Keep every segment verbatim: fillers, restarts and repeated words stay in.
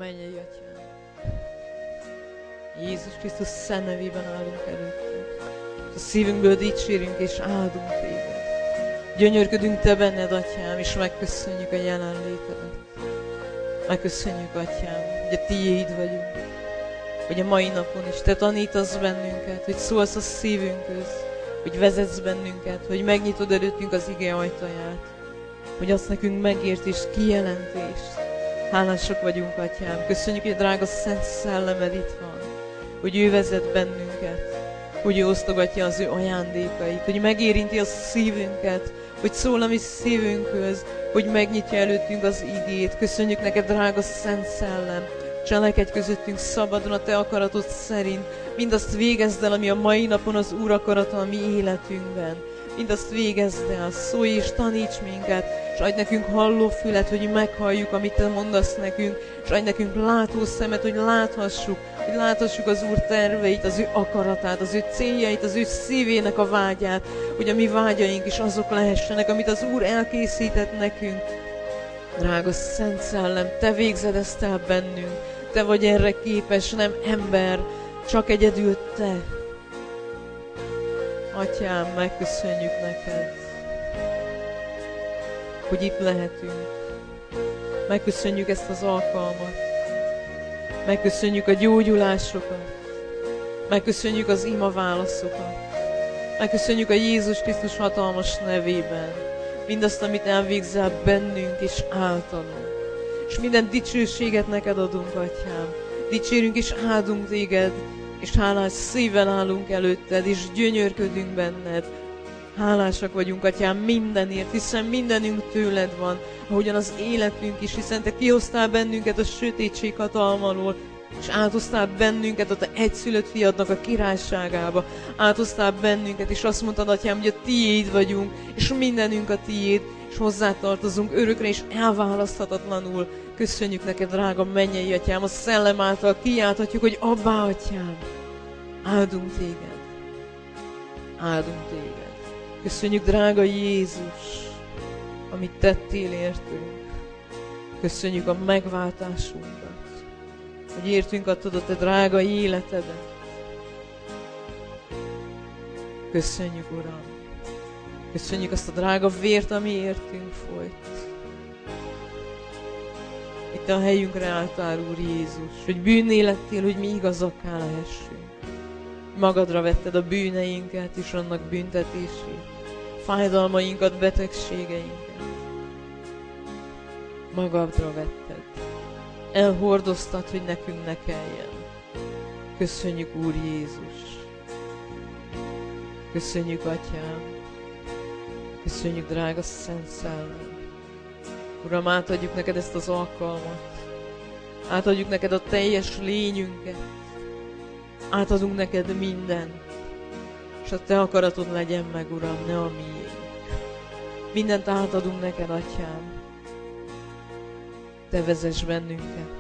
mennyei Atyám. Jézus Krisztus szent nevében állunk előttük. A szívünkből dicsérünk és áldunk Téged. Gyönyörködünk Te benned, Atyám, és megköszönjük a jelenlétedet. Megköszönjük, Atyám, hogy a Tiéd vagyunk. Hogy a mai napon is Te tanítasz bennünket, hogy szólsz a szívünkhöz, hogy vezetsz bennünket, hogy megnyitod előttünk az ige ajtaját, hogy azt nekünk megértést, kijelentést. Hálásak vagyunk, Atyám. Köszönjük, hogy a drága Szent Szellemed itt van, hogy ő vezet bennünket, hogy ő osztogatja az ő ajándékait, hogy megérinti a szívünket, hogy szól a mi szívünkhöz, hogy megnyitja előttünk az igét. Köszönjük neked, drága Szent Szellem, cselekedj közöttünk szabadon a Te akaratod szerint, mindazt végezd el, ami a mai napon az Úr akarata a mi életünkben. Mindazt végezd el, szólj és taníts minket, és adj nekünk halló fület, hogy meghalljuk, amit Te mondasz nekünk, és adj nekünk látó szemet, hogy láthassuk, hogy láthassuk az Úr terveit, az ő akaratát, az ő céljait, az ő szívének a vágyát, hogy a mi vágyaink is azok lehessenek, amit az Úr elkészített nekünk. Drága Szent Szellem, Te végzed ezt el bennünk, Te vagy erre képes, nem ember, csak egyedül Te. Atyám, megköszönjük neked, hogy itt lehetünk. Megköszönjük ezt az alkalmat. Megköszönjük a gyógyulásokat. Megköszönjük az ima válaszokat. Megköszönjük a Jézus Krisztus hatalmas nevében mindazt, amit elvégzel bennünk és általunk. És minden dicsőséget neked adunk, Atyám. Dicsérünk és áldunk téged, és hálás szívvel állunk előtted, és gyönyörködünk benned. Hálásak vagyunk, Atyám, mindenért, hiszen mindenünk tőled van, ahogyan az életünk is, hiszen Te kihoztál bennünket a sötétség hatalmalól, és áldoztál bennünket a Te egyszülött fiadnak a királyságába. Áldoztál bennünket, és azt mondtad, Atyám, hogy a Tiéd vagyunk, és mindenünk a Tiéd, és hozzátartozunk örökre és elválaszthatatlanul. Köszönjük neked, drága mennyei Atyám, a Szellem által kiálthatjuk, hogy Abbá, Atyám, áldunk Téged, áldunk Téged. Köszönjük, drága Jézus, amit tettél értünk. Köszönjük a megváltásunkat, hogy értünk adtad a Te drága életedet. Köszönjük, Uram. Köszönjük azt a drága vért, ami értünk folyt. Itt a helyünkre álltál, Úr Jézus, hogy bűnné lettél, hogy mi igazakká lehessünk. Magadra vetted a bűneinket és annak büntetését, fájdalmainkat, betegségeinket. Magadra vetted. Elhordoztad, hogy nekünk ne kelljen. Köszönjük, Úr Jézus. Köszönjük, Atyám. Köszönjük, drága Szent Szellem. Uram, átadjuk neked ezt az alkalmat. Átadjuk neked a teljes lényünket. Átadunk neked mindent. És a Te akaratod legyen meg, Uram, ne a miénk. Mindent átadunk neked, Atyám. Te vezess bennünket.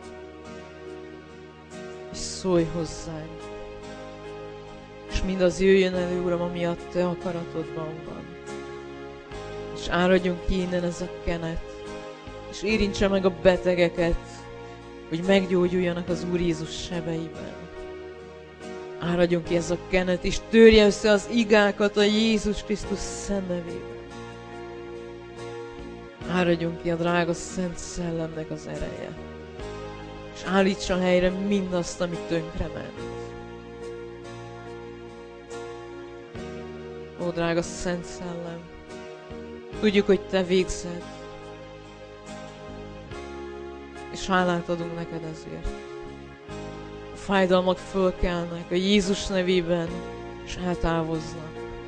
És szólj hozzánk. És mindaz jöjjön elő, Uram, ami a Te akaratodban van. És áradjon ki innen ez a kenet. És érintse meg a betegeket, hogy meggyógyuljanak az Úr Jézus sebeiben. Áradjon ki ez a kenet, és törje össze az igákat a Jézus Krisztus szent nevében. Áradjon ki a drága Szent Szellemnek az ereje, és állítsa helyre mindazt, ami tönkrement. Ó, drága Szent Szellem, tudjuk, hogy Te végzed, és hálát adunk neked ezért. A fájdalmak fölkelnek a Jézus nevében, és eltávoznak.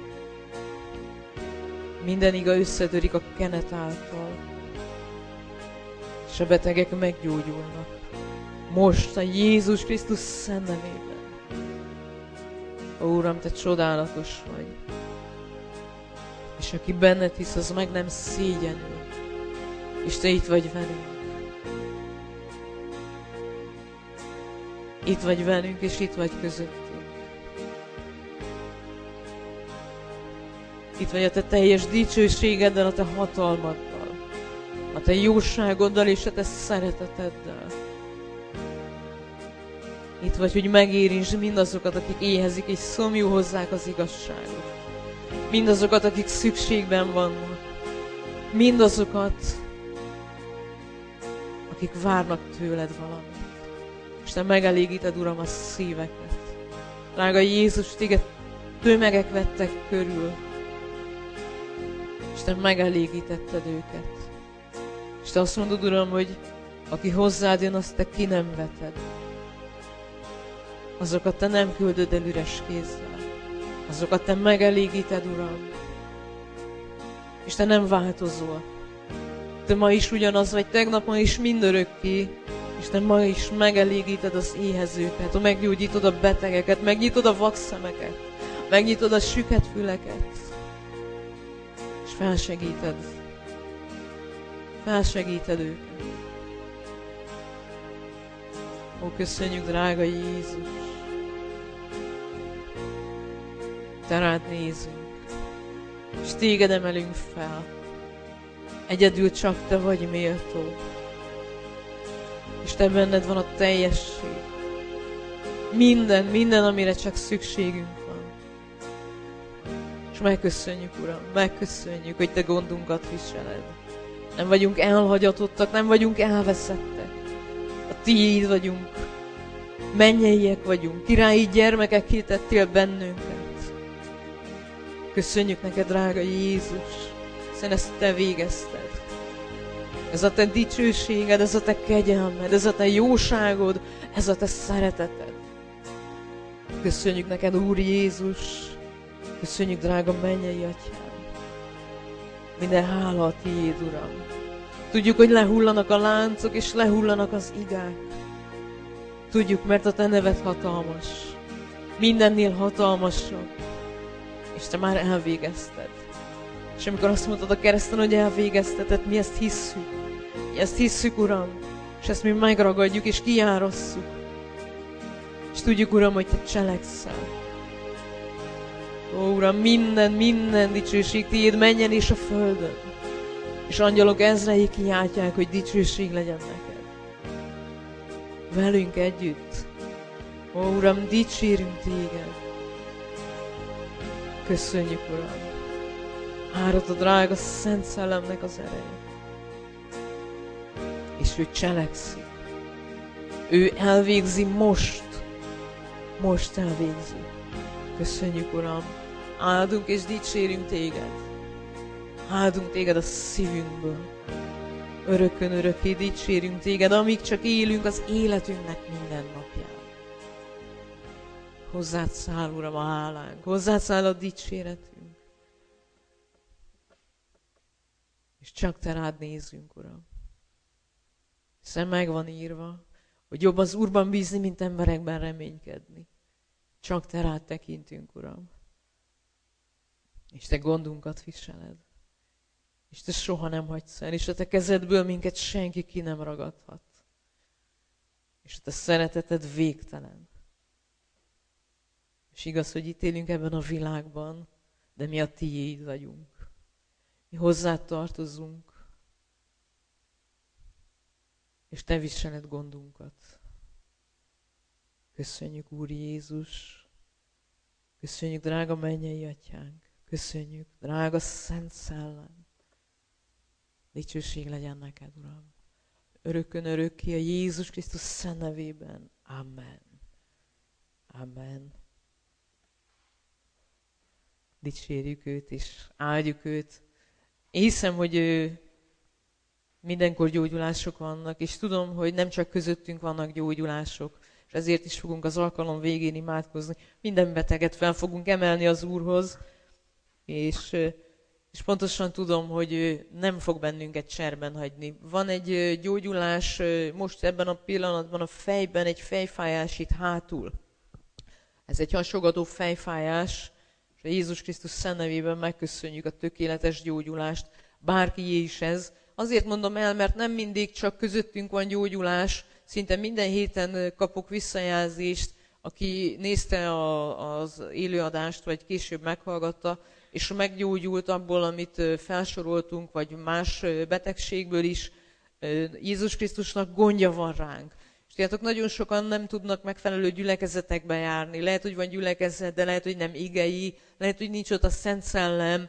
Minden iga összetörik a kenet által, és a betegek meggyógyulnak. Most a Jézus Krisztus szent nevében. Ó, Uram, Te csodálatos vagy. És aki benned hisz, az meg nem szégyenül. És Te itt vagy velünk. Itt vagy velünk, és itt vagy közöttünk. Itt vagy a Te teljes dicsőségeddel, a Te hatalmaddal, a Te jóságoddal és a Te szereteteddel. Itt vagy, hogy megérintsd mindazokat, akik éhezik és szomjú hozzák az igazságot. Mindazokat, akik szükségben vannak. Mindazokat, akik várnak tőled valamit. És te megelégíted, Uram, a szíveket. Drága Jézus, téged tömegek vettek körül. És te megelégítetted őket. És te azt mondod, Uram, hogy aki hozzád jön, azt te ki nem veted. Azokat te nem küldöd el üres kézzel. Azokat te megelégíted, Uram. És te nem változol. Te ma is ugyanaz vagy, tegnap, ma is mindörökké. És te ma is megelégíted az éhezőket, meggyógyítod a betegeket, megnyitod a vakszemeket, megnyitod a süket füleket. És felsegíted. Felsegíted őket. Ó, köszönjük, drága Jézus. Te rád nézünk, és téged emelünk fel. Egyedül csak te vagy méltó. És te benned van a teljesség. Minden, minden, amire csak szükségünk van. És megköszönjük, Uram, megköszönjük, hogy te gondunkat viseled. Nem vagyunk elhagyatottak, nem vagyunk elveszettek. A tiéd vagyunk, mennyeiek vagyunk, királyi gyermekek hitettél bennünket. Köszönjük neked, drága Jézus, hiszen ezt te végezted. Ez a te dicsőséged, ez a te kegyelmed, ez a te jóságod, ez a te szereteted. Köszönjük neked, Úr Jézus, köszönjük, drága mennyei Atyám. Minden hála a tiéd, Uram. Tudjuk, hogy lehullanak a láncok, és lehullanak az igák. Tudjuk, mert a te neved hatalmas. Mindennél hatalmasabb. És te már elvégezted. És amikor azt mondtad a kereszten, hogy elvégezteted, mi ezt hisszük. Mi ezt hisszük, Uram. És ezt mi megragadjuk, és kiárasszuk. És tudjuk, Uram, hogy te cselekszel. Ó, Uram, minden, minden dicsőség tiéd menjen és a földön. És angyalok ezrei kiáltják, hogy dicsőség legyen neked. Velünk együtt. Ó, Uram, dicsérünk téged. Köszönjük, Uram. Árad a drága Szent Szellemnek az ereje. És ő cselekszik. Ő elvégzi most. Most elvégzi. Köszönjük, Uram. Áldunk és dicsérünk téged. Áldunk téged a szívünkből. Örökön örökké dicsérünk téged, amíg csak élünk az életünknek minden napján. Hozzád száll, Uram, a hálánk. Hozzád száll a dicséretünk. És csak te rád nézünk, Uram. Hiszen meg van írva, hogy jobb az Úrban bízni, mint emberekben reménykedni. Csak te rád tekintünk, Uram. És te gondunkat viseled. És te soha nem hagysz el, és a te kezedből minket senki ki nem ragadhat. És a te szereteted végtelen. És igaz, hogy itt élünk ebben a világban, de mi a tiéd vagyunk. Mi hozzád tartozunk, és te viseled gondunkat. Köszönjük, Úr Jézus! Köszönjük, drága mennyei Atyánk! Köszönjük, drága Szent Szellem! Dicsőség legyen neked, Uram! Örökön örökké a Jézus Krisztus szent nevében. Amen. Amen. Dicsérjük őt, és áldjuk őt. Én hiszem, hogy ő mindenkor gyógyulások vannak, és tudom, hogy nem csak közöttünk vannak gyógyulások, és ezért is fogunk az alkalom végén imádkozni. Minden beteget fel fogunk emelni az Úrhoz, és, és pontosan tudom, hogy ő nem fog bennünket cserben hagyni. Van egy gyógyulás most ebben a pillanatban a fejben, egy fejfájás itt hátul. Ez egy hasogató fejfájás, és a Jézus Krisztus szent nevében megköszönjük a tökéletes gyógyulást. Bárkié is ez. Azért mondom el, mert nem mindig csak közöttünk van gyógyulás, szinte minden héten kapok visszajelzést, aki nézte a, az élőadást, vagy később meghallgatta, és meggyógyult abból, amit felsoroltunk, vagy más betegségből is. Jézus Krisztusnak gondja van ránk. És És tudjátok, nagyon sokan nem tudnak megfelelő gyülekezetekbe járni. Lehet, hogy van gyülekezet, de lehet, hogy nem igei, lehet, hogy nincs ott a Szent Szellem,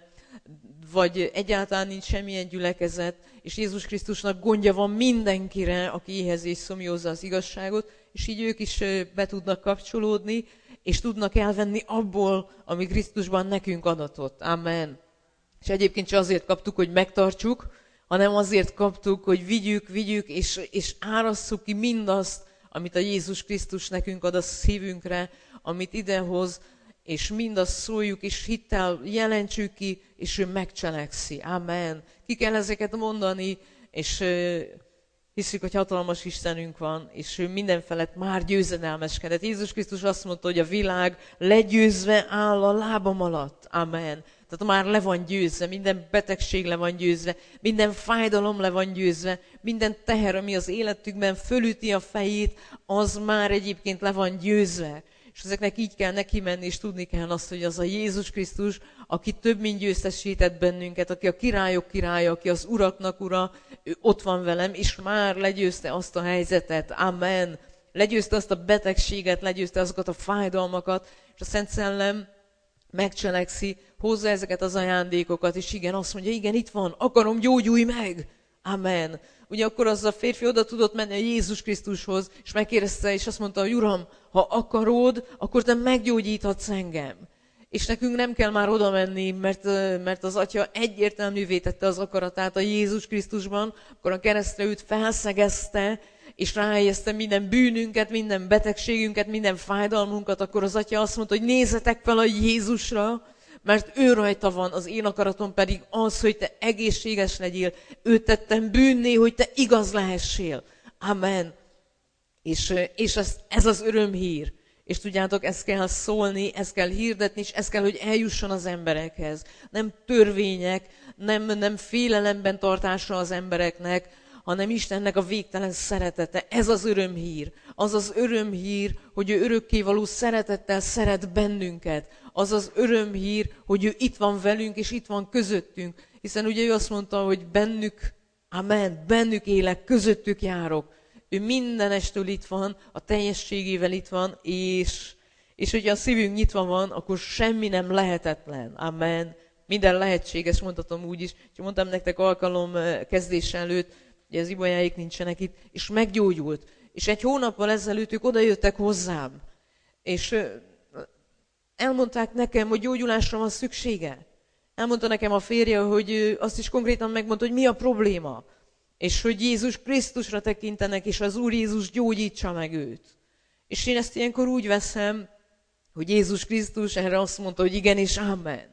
vagy egyáltalán nincs semmilyen gyülekezet, és Jézus Krisztusnak gondja van mindenkire, aki éhez és szomjózza az igazságot, és így ők is be tudnak kapcsolódni, és tudnak elvenni abból, ami Krisztusban nekünk adatott. Amen. És egyébként sem azért kaptuk, hogy megtartsuk, hanem azért kaptuk, hogy vigyük, vigyük, és, és árasszuk ki mindazt, amit a Jézus Krisztus nekünk ad a szívünkre, amit idehoz, és mindazt szóljuk, és hittel jelentsük ki, és ő megcselekszi. Amen. Ki kell ezeket mondani, és uh, hiszük, hogy hatalmas Istenünk van, és ő mindenfelett már győzedelmeskedett. Jézus Krisztus azt mondta, hogy a világ legyőzve áll a lábam alatt. Amen. Tehát már le van győzve, minden betegség le van győzve, minden fájdalom le van győzve, minden teher, ami az életükben fölüti a fejét, az már egyébként le van győzve. És ezeknek így kell neki menni, és tudni kell azt, hogy az a Jézus Krisztus, aki több mint győztesített bennünket, aki a királyok királya, aki az uraknak ura, ő ott van velem, és már legyőzte azt a helyzetet. Amen. Legyőzte azt a betegséget, legyőzte azokat a fájdalmakat, és a Szent Szellem megcselekszi, hozza ezeket az ajándékokat, és igen, azt mondja, igen, itt van, akarom, gyógyulj meg. Amen. Ugye akkor az a férfi oda tudott menni a Jézus Krisztushoz, és megkérdezte, és azt mondta, hogy Uram, ha akarod, akkor te meggyógyíthatsz engem. És nekünk nem kell már oda menni, mert, mert az Atya egyértelművé tette az akaratát a Jézus Krisztusban, akkor a keresztre őt felszegezte, és ráhelyezte minden bűnünket, minden betegségünket, minden fájdalmunkat, akkor az Atya azt mondta, hogy nézzetek fel a Jézusra, mert ő rajta van, az én akaratom pedig az, hogy te egészséges legyél. Őt tettem bűnné, hogy te igaz lehessél. Amen. És, és ez, ez az örömhír. És tudjátok, ezt kell szólni, ezt kell hirdetni, és ez kell, hogy eljusson az emberekhez. Nem törvények, nem, nem félelemben tartása az embereknek, hanem Istennek a végtelen szeretete. Ez az örömhír. Az az örömhír, hogy ő örökkévaló szeretettel szeret bennünket. Az az örömhír, hogy ő itt van velünk, és itt van közöttünk. Hiszen ugye ő azt mondta, hogy bennük, amen, bennük élek, közöttük járok. Ő mindenestől itt van, a teljességével itt van, és, és hogyha a szívünk nyitva van, akkor semmi nem lehetetlen. Amen. Minden lehetséges, mondhatom úgy is. És mondtam nektek alkalom kezdés előtt, hogy az ibolyáik nincsenek itt, és meggyógyult. És egy hónappal ezelőtt ők odajöttek hozzám, és elmondták nekem, hogy gyógyulásra van szüksége. Elmondta nekem a férje, hogy azt is konkrétan megmondta, hogy mi a probléma. És hogy Jézus Krisztusra tekintenek, és az Úr Jézus gyógyítsa meg őt. És én ezt ilyenkor úgy veszem, hogy Jézus Krisztus erre azt mondta, hogy igen és amen.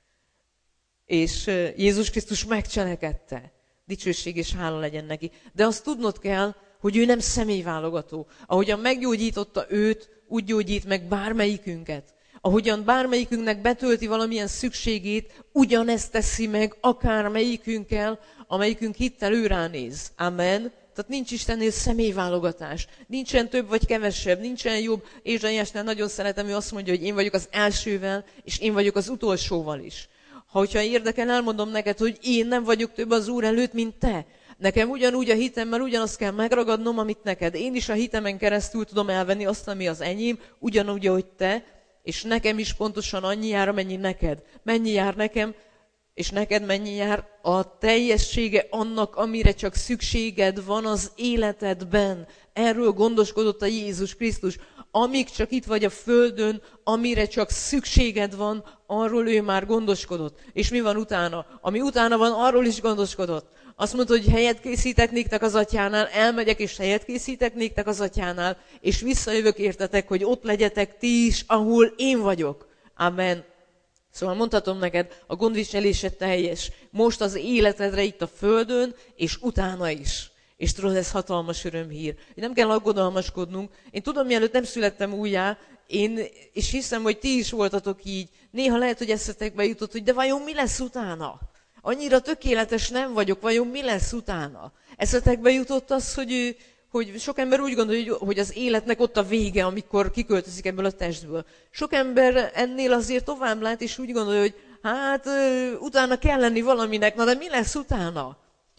És Jézus Krisztus megcselekedte. Dicsőség és hála legyen neki. De azt tudnod kell, hogy ő nem személyválogató. Ahogyan meggyógyította őt, úgy gyógyít meg bármelyikünket. Ahogyan bármelyikünknek betölti valamilyen szükségét, ugyanezt teszi meg akármelyikünkkel, amelyikünk hittel ő ránéz. Amen. Tehát nincs Istennél személyválogatás. Nincsen több vagy kevesebb, nincsen jobb. Ézsaiásnál nagyon szeretem, ő azt mondja, hogy én vagyok az elsővel, és én vagyok az utolsóval is. Ha hogyha érdekel, elmondom neked, hogy én nem vagyok több az Úr előtt, mint te. Nekem ugyanúgy a hitemmel ugyanazt kell megragadnom, amit neked. Én is a hitemen keresztül tudom elvenni azt, ami az enyém, ugyanúgy, ahogy te, és nekem is pontosan annyi jár, amennyi neked. Mennyi jár nekem, és neked mennyi jár? A teljessége annak, amire csak szükséged van az életedben. Erről gondoskodott a Jézus Krisztus. Amíg csak itt vagy a földön, amire csak szükséged van, arról ő már gondoskodott. És mi van utána? Ami utána van, arról is gondoskodott. Azt mondta, hogy helyet készítek néktek az Atyánál, elmegyek és helyet készítek néktek az Atyánál, és visszajövök értetek, hogy ott legyetek ti is, ahol én vagyok. Amen. Szóval mondhatom neked, a gondviselése teljes. Most az életedre itt a földön, és utána is. És tudod, ez hatalmas örömhír. Nem kell aggodalmaskodnunk. Én tudom, mielőtt nem születtem újjá, én, és hiszem, hogy ti is voltatok így. Néha lehet, hogy eszetekbe jutott, hogy de vajon mi lesz utána? Annyira tökéletes nem vagyok, vajon mi lesz utána? Eszetekbe jutott az, hogy, hogy sok ember úgy gondolja, hogy az életnek ott a vége, amikor kiköltözik ebből a testből. Sok ember ennél azért tovább lát, és úgy gondolja, hogy hát utána kell lenni valaminek, na de mi lesz utána?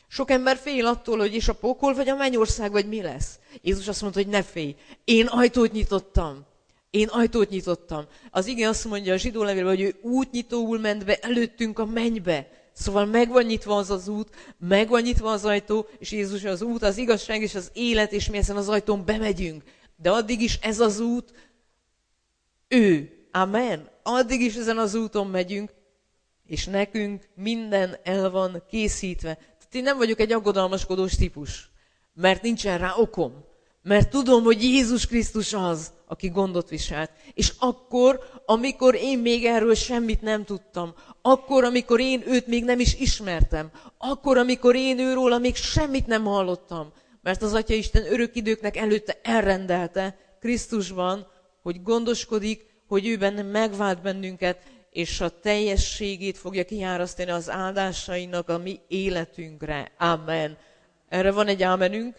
Sok ember fél attól, hogy és a pokol, vagy a mennyország, vagy mi lesz. Jézus azt mondta, hogy ne félj. Én ajtót nyitottam. Én ajtót nyitottam. Az ige azt mondja a zsidó levélben, hogy ő útnyitóul ment be előttünk a mennybe. Szóval meg van nyitva az az út, meg van nyitva az ajtó, és Jézus az út, az igazság és az élet, és mi ezen az ajtón bemegyünk. De addig is ez az út, ő. Amen. Addig is ezen az úton megyünk, és nekünk minden el van készítve. Tehát én nem vagyok egy aggodalmaskodós típus, mert nincsen rá okom. Mert tudom, hogy Jézus Krisztus az, aki gondot viselt. És akkor, amikor én még erről semmit nem tudtam, akkor, amikor én őt még nem is ismertem, akkor, amikor én őróla még semmit nem hallottam, mert az Atya Isten örök időknek előtte elrendelte Krisztusban, hogy gondoskodik, hogy ő benne megvált bennünket, és a teljességét fogja kiárasztani az áldásainak a mi életünkre. Amen. Erre van egy ámenünk?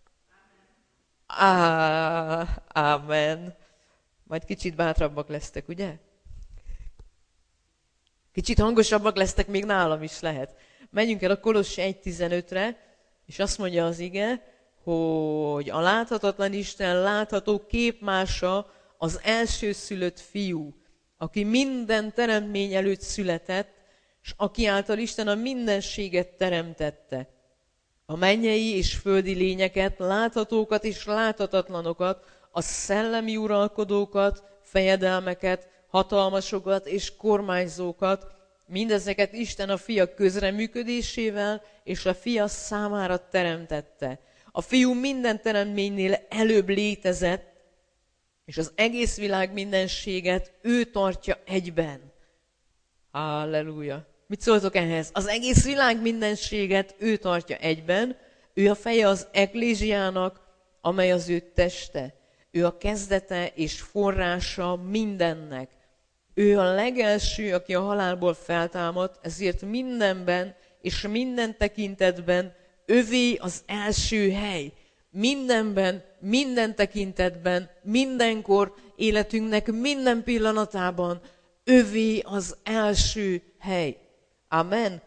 Á, amen. Majd kicsit bátrabbak lesztek, ugye? Kicsit hangosabbak lesztek, még nálam is lehet. Menjünk el a Kolossi egy tizenötre, és azt mondja az ige, hogy a láthatatlan Isten látható képmása az elsőszülött fiú, aki minden teremtmény előtt született, és aki által Isten a mindenséget teremtette. A mennyei és földi lényeket, láthatókat és láthatatlanokat, a szellemi uralkodókat, fejedelmeket, hatalmasokat és kormányzókat, mindezeket Isten a fia közreműködésével és a fia számára teremtette. A fiú minden teremtménynél előbb létezett, és az egész világ mindenséget ő tartja egyben. Halleluja! Mit szóltok ehhez? Az egész világ mindenséget ő tartja egyben, ő a feje az eklézsiának, amely az ő teste. Ő a kezdete és forrása mindennek. Ő a legelső, aki a halálból feltámadt, ezért mindenben és minden tekintetben övé az első hely. Mindenben, minden tekintetben, mindenkor, életünknek minden pillanatában övé az első hely. Amen.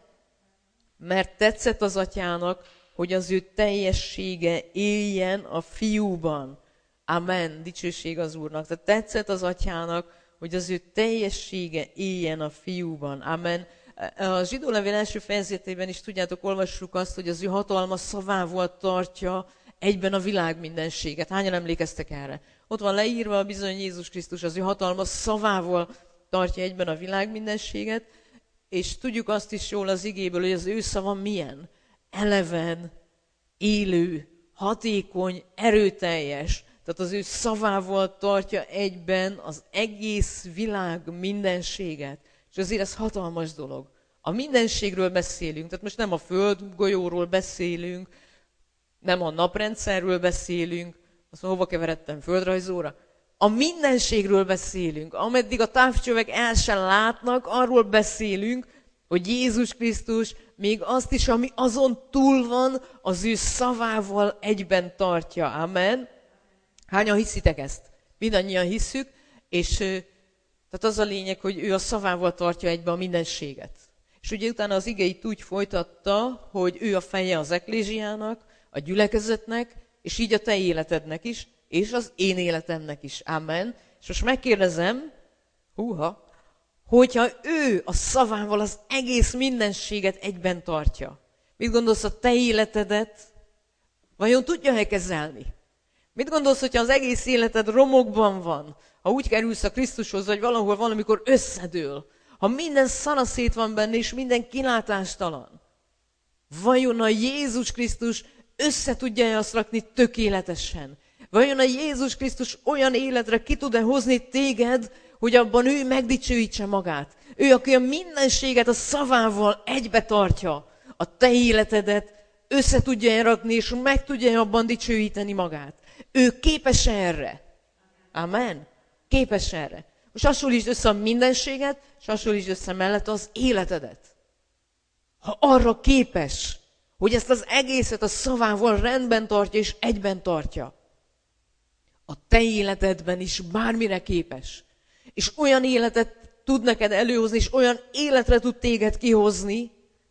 Mert tetszett az Atyának, hogy az ő teljessége éljen a fiúban. Amen. Dicsőség az Úrnak. Tehát tetszett az Atyának, hogy az ő teljessége éljen a fiúban. Amen. A zsidó levél első fejezetében is tudjátok, olvassuk azt, hogy az ő hatalma szavával tartja egyben a világ mindenséget. Hányan emlékeztek erre? Ott van leírva bizony Jézus Krisztus, az ő hatalma szavával tartja egyben a világ mindenséget, és tudjuk azt is jól az igéből, hogy az ő szava milyen? Eleven, élő, hatékony, erőteljes. Tehát az ő szavával tartja egyben az egész világ mindenséget. És azért ez hatalmas dolog. A mindenségről beszélünk, tehát most nem a földgolyóról beszélünk, nem a naprendszerről beszélünk, azt mondom, hova keveredtem, földrajzóra? A mindenségről beszélünk, ameddig a távcsövek el sem látnak, arról beszélünk, hogy Jézus Krisztus még azt is, ami azon túl van, az ő szavával egyben tartja. Amen. Hányan hiszitek ezt? Mindannyian hisszük, és tehát az a lényeg, hogy ő a szavával tartja egybe a mindenséget. És ugye utána az ige itt úgy folytatta, hogy ő a feje az eklézsiának, a gyülekezetnek, és így a te életednek is, és az én életemnek is. Amen. És most megkérdezem, húha, hogyha ő a szavával az egész mindenséget egyben tartja, mit gondolsz, a te életedet vajon tudja-e kezelni? Mit gondolsz, hogyha az egész életed romokban van, ha úgy kerülsz a Krisztushoz, vagy valahol valamikor összedől, ha minden szanaszét van benne, és minden kilátástalan, vajon a Jézus Krisztus össze tudja-e azt rakni tökéletesen? Vajon a Jézus Krisztus olyan életre ki tud-e hozni téged, hogy abban ő megdicsőítse magát? Ő, aki a mindenséget a szavával egybe tartja, a te életedet össze tudja rakni, és meg tudja abban dicsőíteni magát. Ő képes erre. Amen. Képes erre. Most hasonlítsd össze a mindenséget, és hasonlítsd össze mellett az életedet. Ha arra képes, hogy ezt az egészet a szavával rendben tartja, és egyben tartja, a te életedben is bármire képes. És olyan életet tud neked előhozni, és olyan életre tud téged kihozni,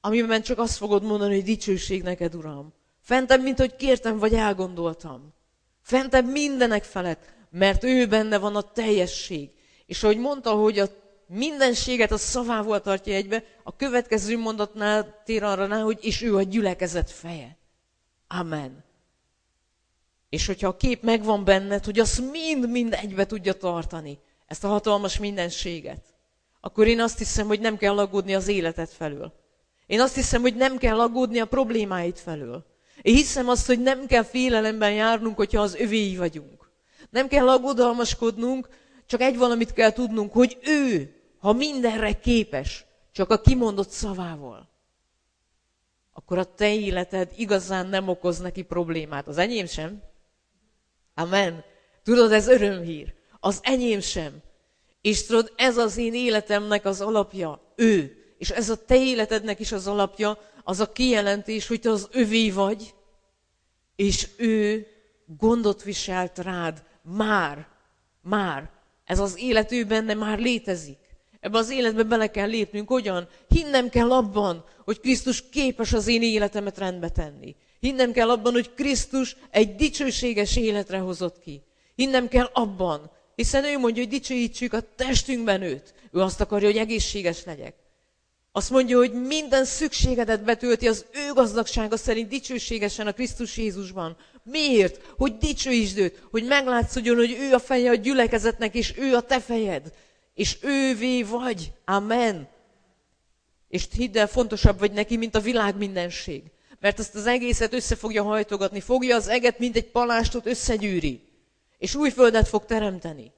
amiben csak azt fogod mondani, hogy dicsőség neked, Uram. Fentebb, mint hogy kértem, vagy elgondoltam. Fentebb mindenek felett, mert ő benne van a teljesség. És ahogy mondta, hogy a mindenséget a szavával tartja egybe, a következő mondatnál tér arra rá, hogy és ő a gyülekezet feje. Amen. És hogyha a kép megvan benned, hogy azt mind-mind egybe tudja tartani, ezt a hatalmas mindenséget, akkor én azt hiszem, hogy nem kell aggódni az életed felől. Én azt hiszem, hogy nem kell aggódni a problémáid felől. Én hiszem azt, hogy nem kell félelemben járnunk, hogyha az övéi vagyunk. Nem kell aggodalmaskodnunk, csak egy valamit kell tudnunk, hogy ő, ha mindenre képes, csak a kimondott szavával, akkor a te életed igazán nem okoz neki problémát. Az enyém sem. Amen. Tudod, ez örömhír. Az enyém sem. És tudod, ez az én életemnek az alapja. Ő. És ez a te életednek is az alapja, az a kijelentés, hogy te az övé vagy, és ő gondot viselt rád. Már. Már. Ez az élet ő benne már létezik. Ebbe az életbe bele kell lépnünk. Hogyan? Hinnem kell abban, hogy Krisztus képes az én életemet rendbe tenni. Hinnem kell abban, hogy Krisztus egy dicsőséges életre hozott ki. Hinnem kell abban, hiszen ő mondja, hogy dicsőítsük a testünkben őt. Ő azt akarja, hogy egészséges legyek. Azt mondja, hogy minden szükségedet betölti az ő gazdagsága szerint dicsőségesen a Krisztus Jézusban. Miért? Hogy dicsőítsd őt, hogy meglátszódjon, hogy ő a feje a gyülekezetnek, és ő a te fejed. És ővé vagy. Amen. És hidd el, fontosabb vagy neki, mint a világ mindenség. Mert ezt az egészet össze fogja hajtogatni. Fogja az eget, mint egy palástot összegyűri. És új földet fog teremteni.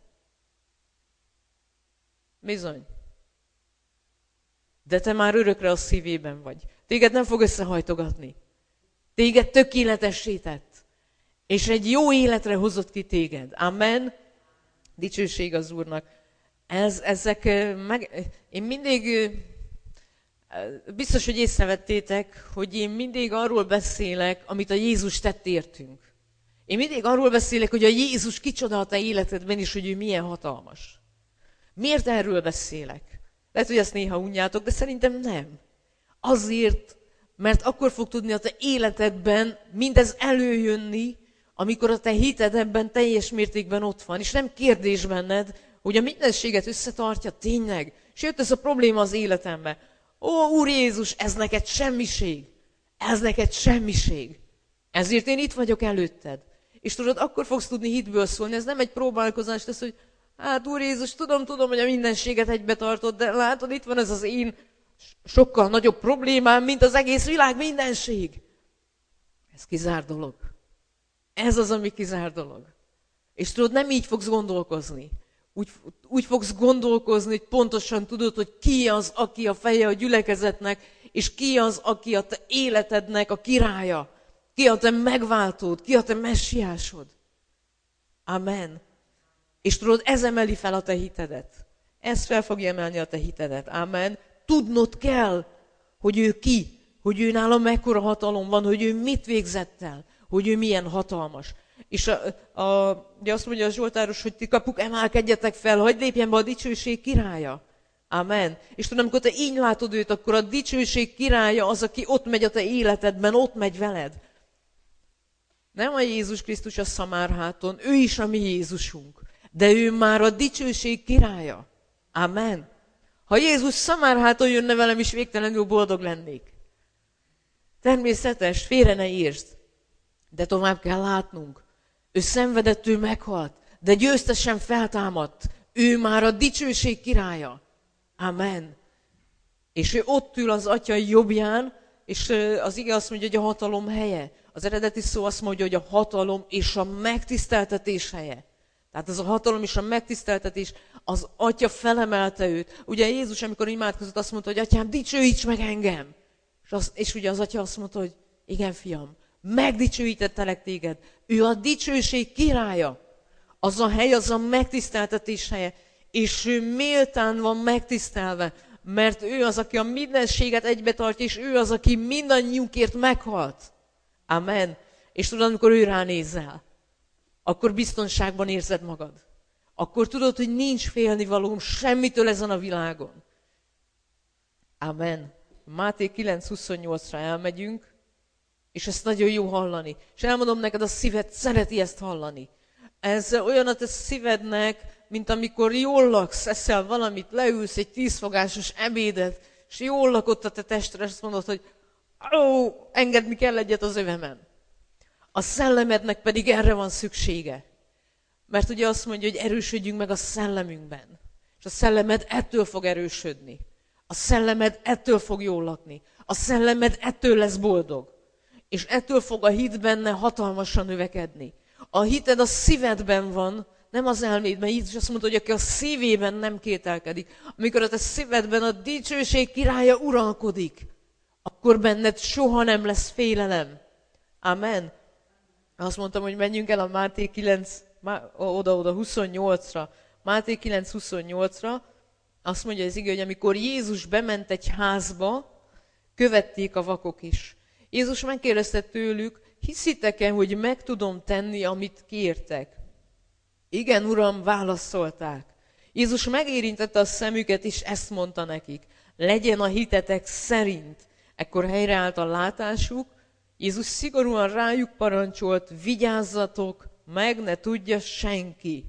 Bizony. De te már örökre a szívében vagy. Téged nem fog összehajtogatni. Téged tökéletessé tett. És egy jó életre hozott ki téged. Amen. Dicsőség az Úrnak. Ez, ezek meg... Én mindig... Biztos, hogy észrevettétek, hogy én mindig arról beszélek, amit a Jézus tett értünk. Én mindig arról beszélek, hogy a Jézus kicsoda a te életedben, és hogy ő milyen hatalmas. Miért erről beszélek? Lehet, hogy ezt néha unjátok, de szerintem nem. Azért, mert akkor fog tudni a te életedben mindez előjönni, amikor a te hited ebben teljes mértékben ott van, és nem kérdés benned, hogy a mindenséget összetartja tényleg. És jött ez a probléma az életembe. Ó, Úr Jézus, ez neked semmiség. Ez neked semmiség. Ezért én itt vagyok előtted. És tudod, akkor fogsz tudni hitből szólni. Ez nem egy próbálkozás lesz, hogy hát Úr Jézus, tudom, tudom, hogy a mindenséget egybe tartod, de látod, itt van ez az én sokkal nagyobb problémám, mint az egész világ mindenség. Ez kizár dolog. Ez az, ami kizár dolog. És tudod, nem így fogsz gondolkozni. Úgy, úgy fogsz gondolkozni, hogy pontosan tudod, hogy ki az, aki a feje a gyülekezetnek, és ki az, aki a te életednek a királya. Ki a te megváltód, ki a te messiásod. Amen. És tudod, ez emeli fel a te hitedet. Ez fel fogja emelni a te hitedet. Amen. Tudnod kell, hogy ő ki, hogy ő nála mekkora hatalom van, hogy ő mit végzett el, hogy ő milyen hatalmas. És a, a, ugye azt mondja a Zsoltáros, hogy ti kapuk, emelkedjetek fel, hadd lépjen be a dicsőség királya. Amen. És tudom, amikor te így látod őt, akkor a dicsőség királya az, aki ott megy a te életedben, ott megy veled. Nem a Jézus Krisztus a szamárháton, ő is a mi Jézusunk. De ő már a dicsőség királya. Amen. Ha Jézus szamárháton jönne velem is, végtelenül boldog lennék. Természetes, félre ne értsd. De tovább kell látnunk. Ő szenvedett, ő meghalt, de győztesen feltámadt. Ő már a dicsőség királya. Amen. És ő ott ül az Atya jobbján, és az ige azt mondja, hogy a hatalom helye. Az eredeti szó azt mondja, hogy a hatalom és a megtiszteltetés helye. Tehát ez a hatalom és a megtiszteltetés, az Atya felemelte őt. Ugye Jézus, amikor imádkozott, azt mondta, hogy Atyám, dicsőíts meg engem. És, az, és ugye az Atya azt mondta, hogy igen, fiam, megdicsőítettelek téged. Ő a dicsőség királya. Az a hely, az a megtiszteltetés helye. És ő méltán van megtisztelve, mert ő az, aki a mindenséget egybe tartja, és ő az, aki mindannyiunkért meghalt. Amen. És tudod, amikor ő ránézel, akkor biztonságban érzed magad. Akkor tudod, hogy nincs félnivalóm semmitől ezen a világon. Amen. Máté kilenc huszonnyolcra elmegyünk, és ezt nagyon jó hallani. És elmondom neked, a szíved szereti ezt hallani. Ez olyan a te szívednek, mint amikor jól laksz, eszel valamit, leülsz egy tízfogásos ebédet, és jól lakott a te testre, és azt mondod, hogy ó, engedni kell egyet az övemen. A szellemednek pedig erre van szüksége. Mert ugye azt mondja, hogy erősödjünk meg a szellemünkben. És a szellemed ettől fog erősödni. A szellemed ettől fog jól lakni. A szellemed ettől lesz boldog. És ettől fog a hit benne hatalmasan növekedni. A hited a szívedben van, nem az elmédben. Jézus azt mondta, hogy aki a szívében nem kételkedik, amikor a te szívedben a dicsőség királya uralkodik, akkor benned soha nem lesz félelem. Amen. Azt mondtam, hogy menjünk el a Máté kilenc, oda-oda huszonnyolcra. Máté kilenc huszonnyolcra azt mondja az ige, hogy amikor Jézus bement egy házba, követték a vakok is. Jézus megkérdezte tőlük, hiszitek-e, hogy meg tudom tenni, amit kértek? Igen, Uram, válaszolták. Jézus megérintette a szemüket, és ezt mondta nekik. Legyen a hitetek szerint. Ekkor helyreállt a látásuk. Jézus szigorúan rájuk parancsolt, vigyázzatok, meg ne tudja senki.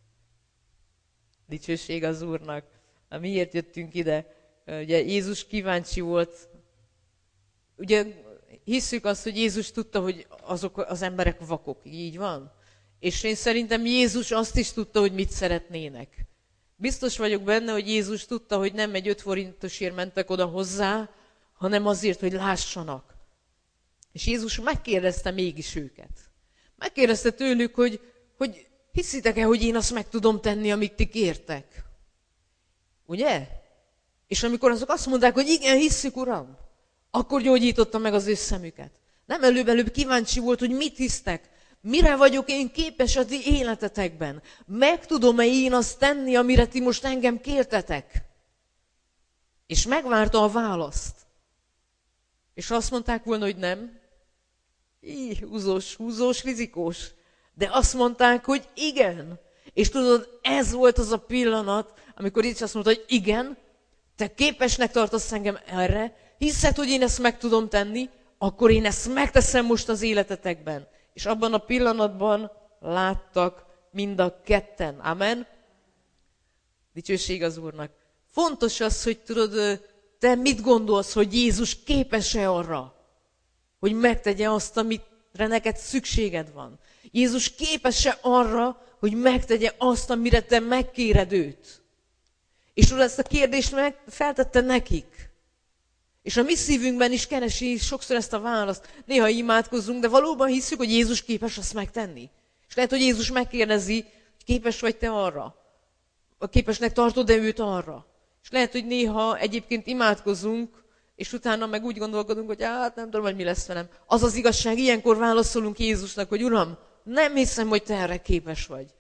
Dicsőség az Úrnak. Miért jöttünk ide? Ugye Jézus kíváncsi volt. Ugye hisszük azt, hogy Jézus tudta, hogy azok az emberek vakok. Így van? És én szerintem Jézus azt is tudta, hogy mit szeretnének. Biztos vagyok benne, hogy Jézus tudta, hogy nem egy öt forintosért mentek oda hozzá, hanem azért, hogy lássanak. És Jézus megkérdezte mégis őket. Megkérdezte tőlük, hogy, hogy hiszitek-e, hogy én azt meg tudom tenni, amit ti kértek? Ugye? És amikor azok azt mondták, hogy igen, hisszük, Uram, akkor gyógyította meg az ő szemüket. Nem előbb-előbb kíváncsi volt, hogy mit hisztek, mire vagyok én képes a ti életetekben. Meg tudom-e én azt tenni, amire ti most engem kértetek? És megvárta a választ. És azt mondták volna, hogy nem. Így, húzós, húzós, rizikós. De azt mondták, hogy igen. És tudod, ez volt az a pillanat, amikor Jézus azt mondta, hogy igen, te képesnek tartasz engem erre, hiszed, hogy én ezt meg tudom tenni, akkor én ezt megteszem most az életetekben. És abban a pillanatban láttak mind a ketten. Amen? Dicsőség az Úrnak. Fontos az, hogy tudod, te mit gondolsz, hogy Jézus képes-e arra, hogy megtegye azt, amire neked szükséged van. Jézus képes-e arra, hogy megtegye azt, amire te megkéred őt. És tudod, ezt a kérdést meg feltette nekik. És a mi szívünkben is keresi sokszor ezt a választ. Néha imádkozzunk, de valóban hiszük, hogy Jézus képes azt megtenni. És lehet, hogy Jézus megkérdezi, hogy képes vagy te arra. Képesnek tartod-e őt arra. És lehet, hogy néha egyébként imádkozunk, és utána meg úgy gondolkodunk, hogy hát nem tudom, hogy mi lesz velem. Az az igazság, ilyenkor válaszolunk Jézusnak, hogy Uram, nem hiszem, hogy te erre képes vagy.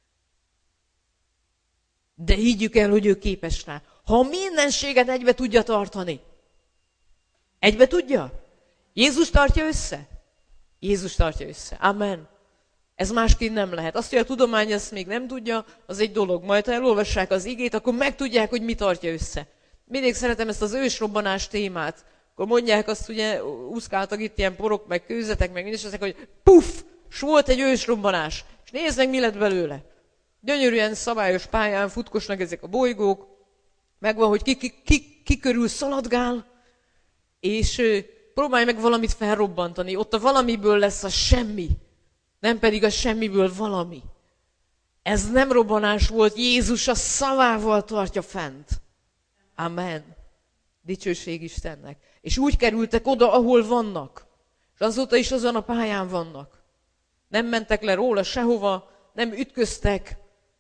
De higgyük el, hogy ő képes rá. Ha a mindenséget egybe tudja tartani, egybe tudja? Jézus tartja össze? Jézus tartja össze. Amen. Ez másként nem lehet. Azt, hogy a tudomány ezt még nem tudja, az egy dolog. Majd, ha elolvassák az igét, akkor megtudják, hogy mi tartja össze. Mindig szeretem ezt az ősrobbanás témát. Akkor mondják azt, ugye, úszkáltak itt ilyen porok, meg kőzetek, meg minden, és azt mondják, hogy puff, s volt egy ősrobbanás. És nézd meg, mi lett belőle. Gyönyörűen szabályos pályán futkosnak ezek a bolygók, megvan, hogy ki, ki, ki, ki körül szaladgál, és próbálj meg valamit felrobbantani. Ott a valamiből lesz a semmi, nem pedig a semmiből valami. Ez nem robbanás volt, Jézus a szavával tartja fent. Amen. Dicsőség Istennek. És úgy kerültek oda, ahol vannak. És azóta is azon a pályán vannak. Nem mentek le róla sehova, nem ütköztek.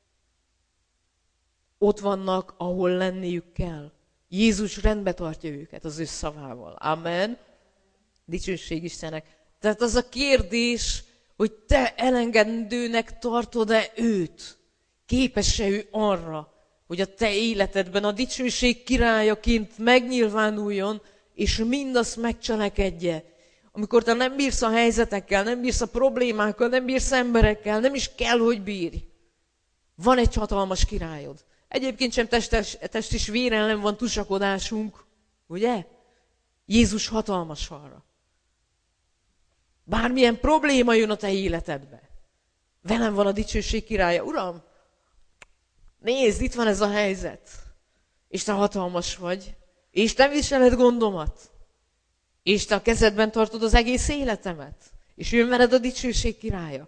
Ott vannak, ahol lenniük kell. Jézus rendbe tartja őket az ő szavával. Amen. Dicsőség Istennek. Tehát az a kérdés, hogy te elengedőnek tartod-e őt? Képes-e ő arra, hogy a te életedben a dicsőség királyaként megnyilvánuljon, és mindazt megcselekedje. Amikor te nem bírsz a helyzetekkel, nem bírsz a problémákkal, nem bírsz emberekkel, nem is kell, hogy bírj. Van egy hatalmas királyod. Egyébként sem testes, test és vér ellen van tusakodásunk, ugye? Jézus hatalmas arra. Bármilyen probléma jön a te életedbe. Velem van a dicsőség királya. Uram, nézd, itt van ez a helyzet. És te hatalmas vagy. És te viseled gondomat. És te a kezedben tartod az egész életemet. És jön veled a dicsőség királya.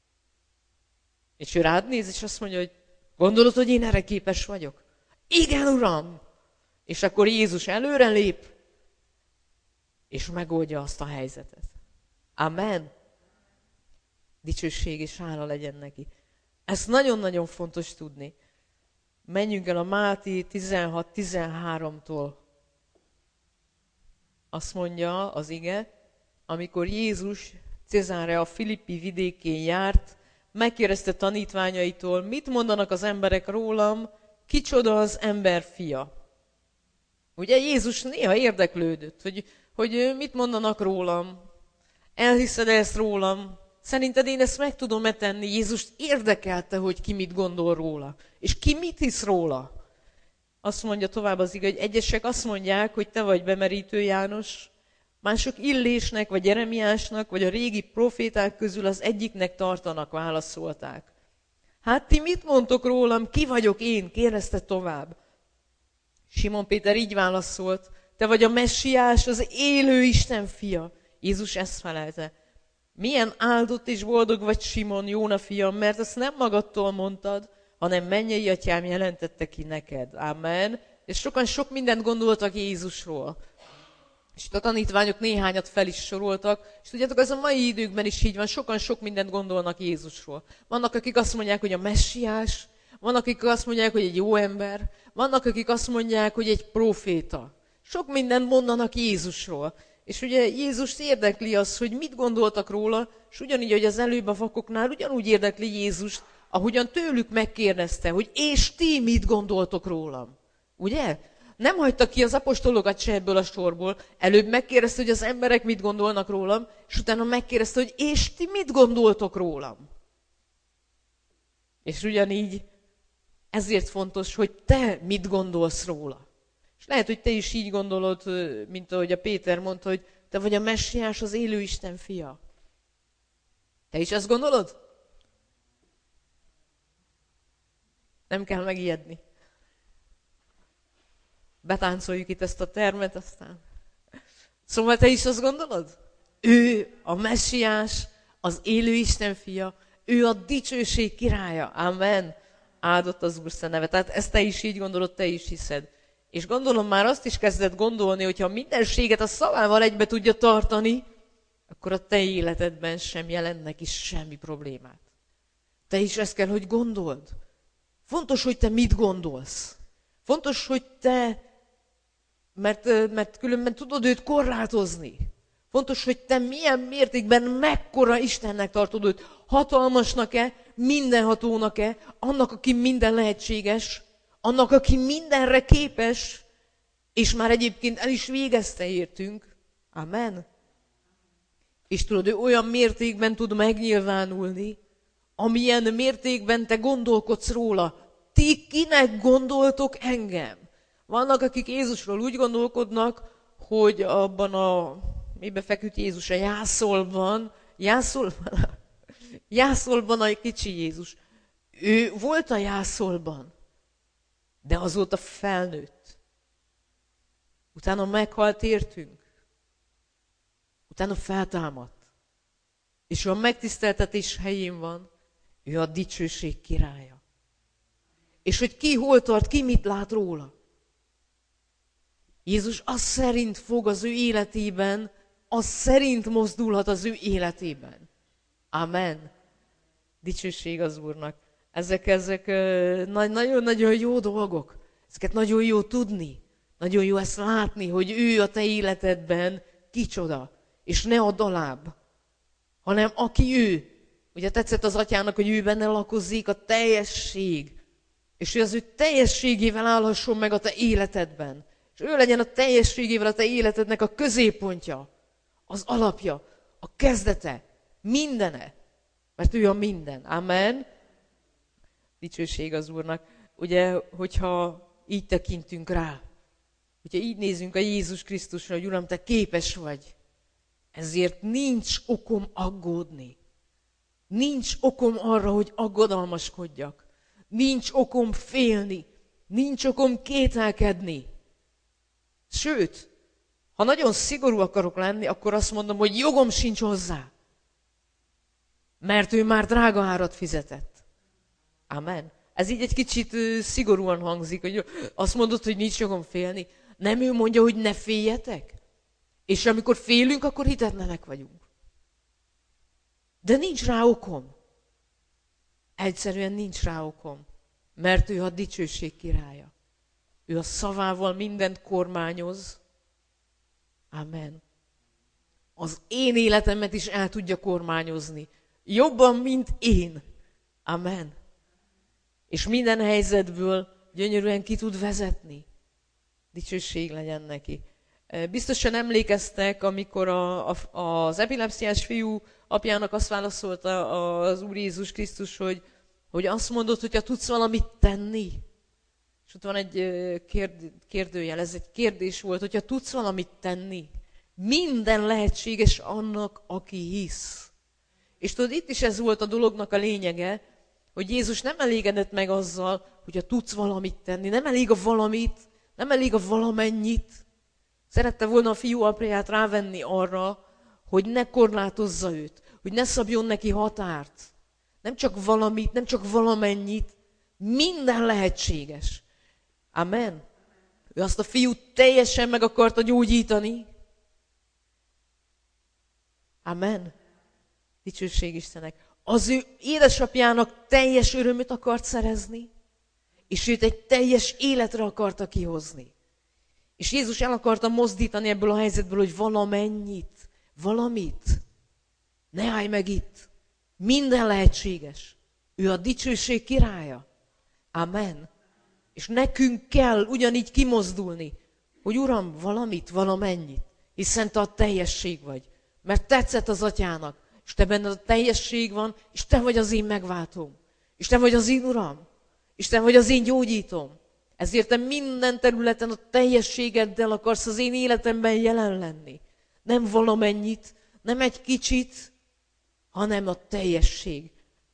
És ő rád néz, és azt mondja, hogy gondolod, hogy én erre képes vagyok? Igen, Uram! És akkor Jézus előre lép, és megoldja azt a helyzetet. Amen. Dicsőség és hála legyen neki. Ezt nagyon-nagyon fontos tudni. Menjünk el a Máté tizenhat tizenháromtól. Azt mondja az ige, amikor Jézus Cézárea Filippi vidékén járt, megkérdezte tanítványaitól, mit mondanak az emberek rólam, kicsoda az ember fia. Ugye Jézus néha érdeklődött, hogy, hogy mit mondanak rólam, elhiszed ezt rólam, szerinted én ezt meg tudom-e tenni? Jézust érdekelte, hogy ki mit gondol róla, és ki mit hisz róla. Azt mondja tovább az ige, hogy egyesek azt mondják, hogy te vagy bemerítő János, mások Illésnek, vagy Jeremiásnak, vagy a régi proféták közül az egyiknek tartanak, válaszolták. Hát ti mit mondtok rólam, ki vagyok én? Kérdezte tovább. Simon Péter így válaszolt, te vagy a messiás, az élő Isten fia. Jézus ezt felelte. Milyen áldott és boldog vagy Simon, Jóna fiam, mert ezt nem magadtól mondtad, hanem mennyei atyám jelentette ki neked. Amen. És sokan sok mindent gondoltak Jézusról. És a tanítványok néhányat fel is soroltak, és tudjátok, ez a mai időkben is így van, sokan sok mindent gondolnak Jézusról. Vannak, akik azt mondják, hogy a messiás, vannak, akik azt mondják, hogy egy jó ember, vannak, akik azt mondják, hogy egy próféta. Sok mindent mondanak Jézusról. És ugye Jézus érdekli az, hogy mit gondoltak róla, és ugyanígy, hogy az előbb a vakoknál, ugyanúgy érdekli Jézust, ahogyan tőlük megkérdezte, hogy és ti mit gondoltok rólam. Ugye? Nem hagyta ki az apostolokat se ebből a sorból. Előbb megkérdezte, hogy az emberek mit gondolnak rólam, és utána megkérdezte, hogy és ti mit gondoltok rólam. És ugyanígy ezért fontos, hogy te mit gondolsz róla. És lehet, hogy te is így gondolod, mint ahogy a Péter mondta, hogy te vagy a messiás, az élő Isten fia. Te is ezt gondolod? Nem kell megijedni. Betáncoljuk itt ezt a termet, aztán. Szóval te is azt gondolod? Ő a messiás, az élő Isten fia, ő a dicsőség királya. Amen. Áldott az Úr neve. Tehát ezt te is így gondolod, te is hiszed. És gondolom már azt is kezded gondolni, hogyha mindenséget a szavával egybe tudja tartani, akkor a te életedben sem jelent neki semmi problémát. Te is ezt kell, hogy gondold. Fontos, hogy te mit gondolsz. Fontos, hogy te, mert, mert különben tudod őt korlátozni. Fontos, hogy te milyen mértékben, mekkora Istennek tartod őt. Hatalmasnak-e, mindenhatónak-e, annak, aki minden lehetséges, annak, aki mindenre képes, és már egyébként el is végezte értünk. Amen. És tudod, ő olyan mértékben tud megnyilvánulni, amilyen mértékben te gondolkodsz róla. Ti kinek gondoltok engem? Vannak, akik Jézusról úgy gondolkodnak, hogy abban a, mibe feküdt Jézus, a jászolban, jászolban, jászolban a kicsi Jézus. Ő volt a jászolban, de azóta felnőtt. Utána meghalt értünk. Utána feltámadt. És ő a megtiszteltetés helyén van, ő a dicsőség királya. És hogy ki hol tart, ki mit lát róla. Jézus az szerint fog az ő életében, az szerint mozdulhat az ő életében. Amen. Dicsőség az Úrnak. Ezek, ezek nagyon-nagyon jó dolgok. Ezeket nagyon jó tudni. Nagyon jó ezt látni, hogy ő a te életedben kicsoda. És ne a daláb, hanem aki ő. Ugye tetszett az atyának, hogy ő benne lakozik a teljesség. És hogy az ő teljességével állhasson meg a te életedben. És ő legyen a teljességével a te életednek a középpontja, az alapja, a kezdete, mindene. Mert ő a minden. Amen. Dicsőség az Úrnak. Ugye, hogyha így tekintünk rá, hogyha így nézünk a Jézus Krisztusra, hogy Uram, Te képes vagy, ezért nincs okom aggódni. Nincs okom arra, hogy aggodalmaskodjak. Nincs okom félni. Nincs okom kételkedni. Sőt, ha nagyon szigorú akarok lenni, akkor azt mondom, hogy jogom sincs hozzá. Mert ő már drága árat fizetett. Amen. Ez így egy kicsit szigorúan hangzik, hogy azt mondod, hogy nincs jogom félni. Nem ő mondja, hogy ne féljetek? És amikor félünk, akkor hitetlenek vagyunk. De nincs rá okom. Egyszerűen nincs rá okom. Mert ő a dicsőség királya. Ő a szavával mindent kormányoz. Amen. Az én életemet is el tudja kormányozni. Jobban, mint én. Amen. És minden helyzetből gyönyörűen ki tud vezetni. Dicsőség legyen neki. Biztosan emlékeztek, amikor a, a, az epilepsziás fiú apjának azt válaszolta az Úr Jézus Krisztus, hogy, hogy azt mondod, hogyha tudsz valamit tenni. És ott van egy kérd, kérdőjel, ez egy kérdés volt, hogyha tudsz valamit tenni. Minden lehetséges annak, aki hisz. És tudod, itt is ez volt a dolognak a lényege, hogy Jézus nem elégedett meg azzal, hogyha tudsz valamit tenni. Nem elég a valamit, nem elég a valamennyit. Szerette volna a fiú apját rávenni arra, hogy ne korlátozza őt, hogy ne szabjon neki határt. Nem csak valamit, nem csak valamennyit, minden lehetséges. Amen. Ő azt a fiút teljesen meg akarta gyógyítani. Amen. Dicsőség Istennek. Az ő édesapjának teljes örömöt akart szerezni, és őt egy teljes életre akarta kihozni. És Jézus el akarta mozdítani ebből a helyzetből, hogy valamennyit, valamit. Ne állj meg itt. Minden lehetséges. Ő a dicsőség királya. Amen. És nekünk kell ugyanígy kimozdulni, hogy Uram, valamit, valamennyit, hiszen Te a teljesség vagy. Mert tetszett az Atyának, és Te benned a teljesség van, és Te vagy az én megváltóm. És Te vagy az én Uram. És Te vagy az én gyógyítom. Ezért Te minden területen a teljességeddel akarsz az én életemben jelen lenni. Nem valamennyit, nem egy kicsit, hanem a teljesség.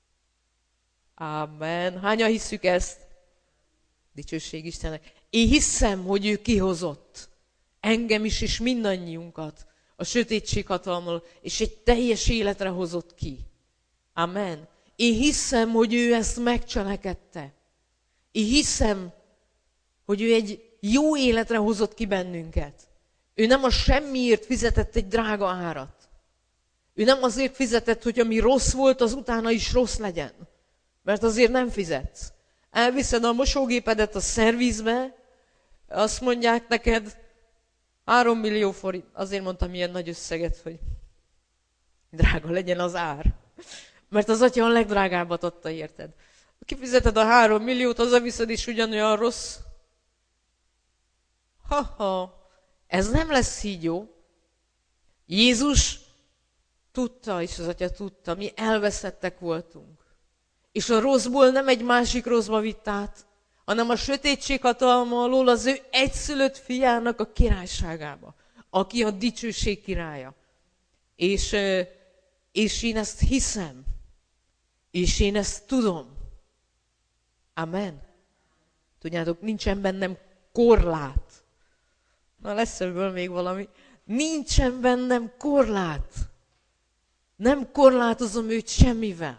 Amen. Hányan hisszük ezt? Dicsőség Istennek. Én hiszem, hogy ő kihozott engem is, és mindannyiunkat a sötétség hatalmából, és egy teljes életre hozott ki. Amen. Én hiszem, hogy ő ezt megcselekedte. Én hiszem, hogy ő egy jó életre hozott ki bennünket. Ő nem a semmiért fizetett egy drága árat. Ő nem azért fizetett, hogy ami rossz volt, az utána is rossz legyen. Mert azért nem fizetsz. Elviszed a mosógépedet a szervizbe, azt mondják neked, három millió forint. Azért mondtam ilyen nagy összeget, hogy drága legyen az ár. Mert az Atya a legdrágábbat adta, érted? Kifizeted a három milliót, hazaviszed is ugyanolyan rossz. Ha-ha, ez nem lesz így jó. Jézus tudta, és az Atya tudta, mi elveszettek voltunk. És a rosszból nem egy másik rosszba vitt át, hanem a sötétség hatalma alól az ő egyszülött fiának a királyságába, aki a dicsőség királya. És, és én ezt hiszem, és én ezt tudom. Amen. Tudjátok, nincsen bennem korlát. Na, lesz ebből még valami. Nincsen bennem korlát. Nem korlátozom őt semmivel.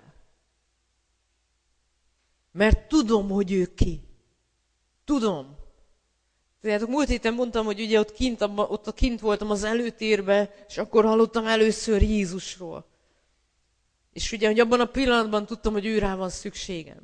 Mert tudom, hogy ő ki. Tudom. Tudjátok, múlt héten mondtam, hogy ugye ott kint, ott kint voltam az előtérben, és akkor hallottam először Jézusról. És ugye, hogy abban a pillanatban tudtam, hogy ő rá van szükségem.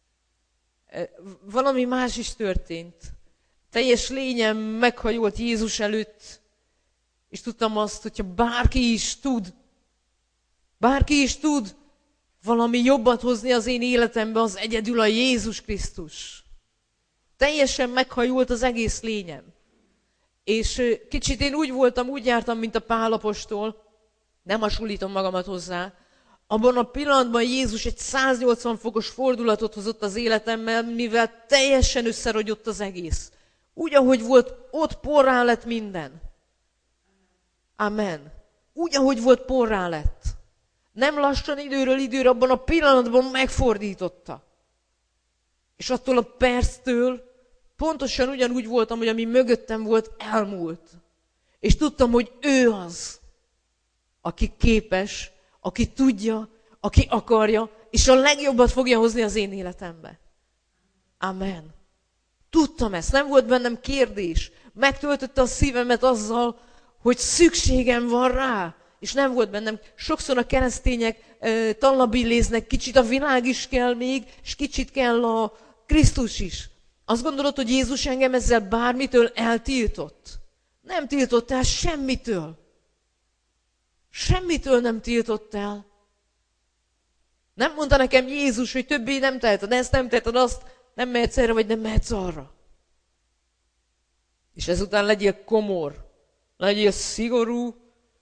Valami más is történt. Teljes lényem meghajolt Jézus előtt, és tudtam azt, hogyha bárki is tud, bárki is tud valami jobbat hozni az én életembe, az egyedül a Jézus Krisztus. Teljesen meghajult az egész lényem. És kicsit én úgy voltam, úgy jártam, mint a Pál apostol, nem hasonlítom magamat hozzá. Abban a pillanatban Jézus egy száznyolcvan fokos fordulatot hozott az életemmel, mivel teljesen összerogyott az egész. Úgy, ahogy volt, ott porrá lett minden. Amen. Úgy, ahogy volt, porrá lett. Nem lassan időről időre, abban a pillanatban megfordította. És attól a perctől pontosan ugyanúgy voltam, hogy ami mögöttem volt, elmúlt. És tudtam, hogy ő az, aki képes, aki tudja, aki akarja, és a legjobbat fogja hozni az én életembe. Amen. Tudtam ezt, nem volt bennem kérdés. Megtöltötte a szívemet azzal, hogy szükségem van rá. És nem volt bennem. Sokszor a keresztények e, tallabilléznek, kicsit a világ is kell még, és kicsit kell a Krisztus is. Azt gondolod, hogy Jézus engem ezzel bármitől eltiltott? Nem tiltott el semmitől. Semmitől nem tiltott el. Nem mondta nekem Jézus, hogy többé nem teheted ezt, nem teheted azt, nem mehetsz erre, vagy nem mehetsz arra. És ezután legyél komor, legyél szigorú,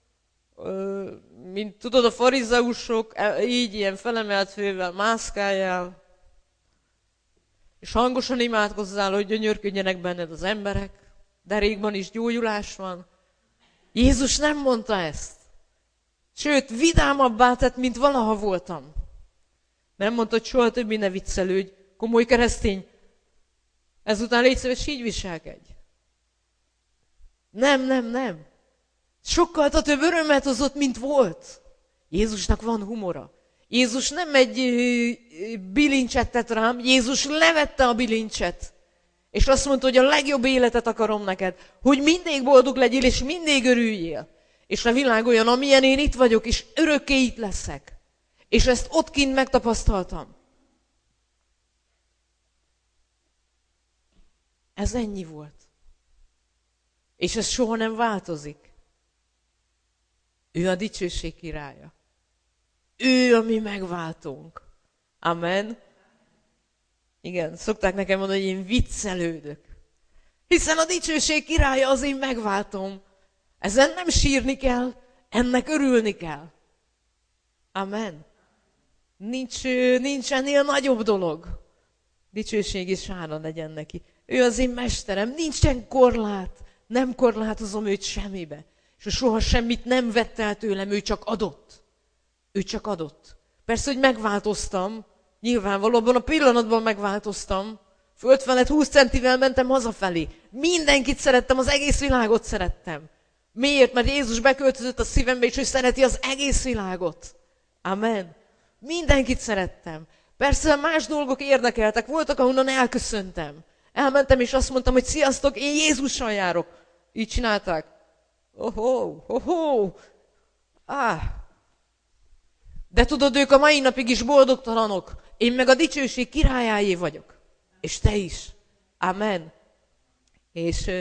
mint tudod, a farizeusok, így ilyen felemelt fővel mászkáljál, és hangosan imádkozzál, hogy gyönyörködjenek benned az emberek, derékban is gyógyulás van. Jézus nem mondta ezt. Sőt, vidámabbá tett, mint valaha voltam. Nem mondta, hogy soha többé ne viccelődj, komoly keresztény. Ezután légy szíves, így viselkedj. Nem, nem, nem. Sokkal több örömet hozott, mint volt. Jézusnak van humora. Jézus nem egy bilincset tett rám, Jézus levette a bilincset. És azt mondta, hogy a legjobb életet akarom neked, hogy mindig boldog legyél, és mindig örüljél. És a világ olyan, amilyen én itt vagyok, és örökké itt leszek. És ezt ott kint megtapasztaltam. Ez ennyi volt. És ez soha nem változik. Ő a dicsőség királya. Ő a mi megváltónk. Amen. Igen, szokták nekem mondani, hogy én viccelődök. Hiszen a dicsőség királya az én megváltom. Ezen nem sírni kell, ennek örülni kell. Amen. Nincs, nincs ennél nagyobb dolog. Dicsőség és hála legyen neki. Ő az én mesterem, nincsen korlát. Nem korlátozom őt semmibe. És soha semmit nem vett el tőlem, ő csak adott. Ő csak adott. Persze, hogy megváltoztam, nyilvánvalóan a pillanatban megváltoztam. Föld felett húsz centivel mentem hazafelé. Mindenkit szerettem, az egész világot szerettem. Miért? Mert Jézus beköltözött a szívembe, és ő szereti az egész világot. Amen. Mindenkit szerettem. Persze más dolgok érdekeltek, voltak, ahonnan elköszöntem. Elmentem, és azt mondtam, hogy sziasztok, én Jézussal járok. Így csinálták. Ohó, ohó. Ah. De tudod, ők a mai napig is boldogtalanok. Én meg a dicsőség királyáé vagyok. És te is. Amen. És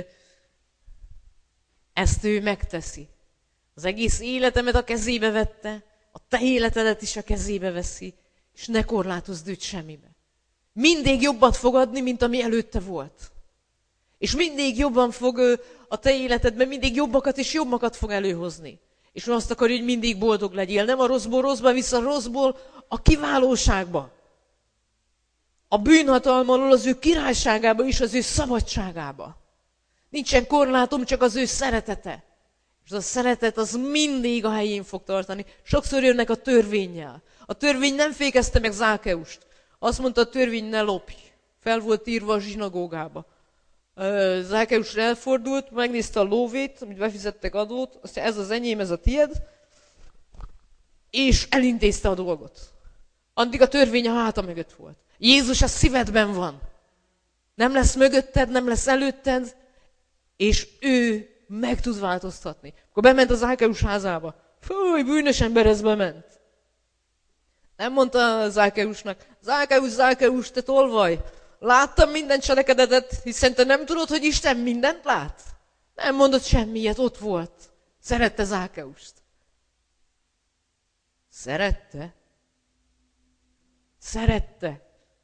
ezt ő megteszi. Az egész életemet a kezébe vette, a te életedet is a kezébe veszi, és ne korlátozd őt semmibe. Mindig jobbat fog adni, mint ami előtte volt. És mindig jobban fog a te életedben, mindig jobbakat és jobbakat fog előhozni. És azt akarja, hogy mindig boldog legyél. Nem a rosszból rosszba, visz a rosszból a kiválóságba. A bűnhatalmalól az ő királyságába és az ő szabadságába. Nincsen korlátom, csak az ő szeretete. És a szeretet az mindig a helyén fog tartani. Sokszor jönnek a törvénnyel. A törvény nem fékezte meg Zákeust. Azt mondta, a törvény ne lopj. Fel volt írva a zsinagógába. Zákeus elfordult, megnézte a lóvét, amit befizettek adót, azt mondja, ez az enyém, ez a tied, és elintézte a dolgot. Addig a törvény a háta mögött volt. Jézus a szívedben van. Nem lesz mögötted, nem lesz előtted, és ő meg tud változtatni. Akkor bement a Zákeus házába. Fúj, bűnös ember, ez bement. Nem mondta a Zákeusnak, Zákeus, Zákeus, te tolvaj, láttam minden cselekedetet, hiszen te nem tudod, hogy Isten mindent lát? Nem mondott semmiet, ott volt. Szerette Zákeust. Szerette? Szerette.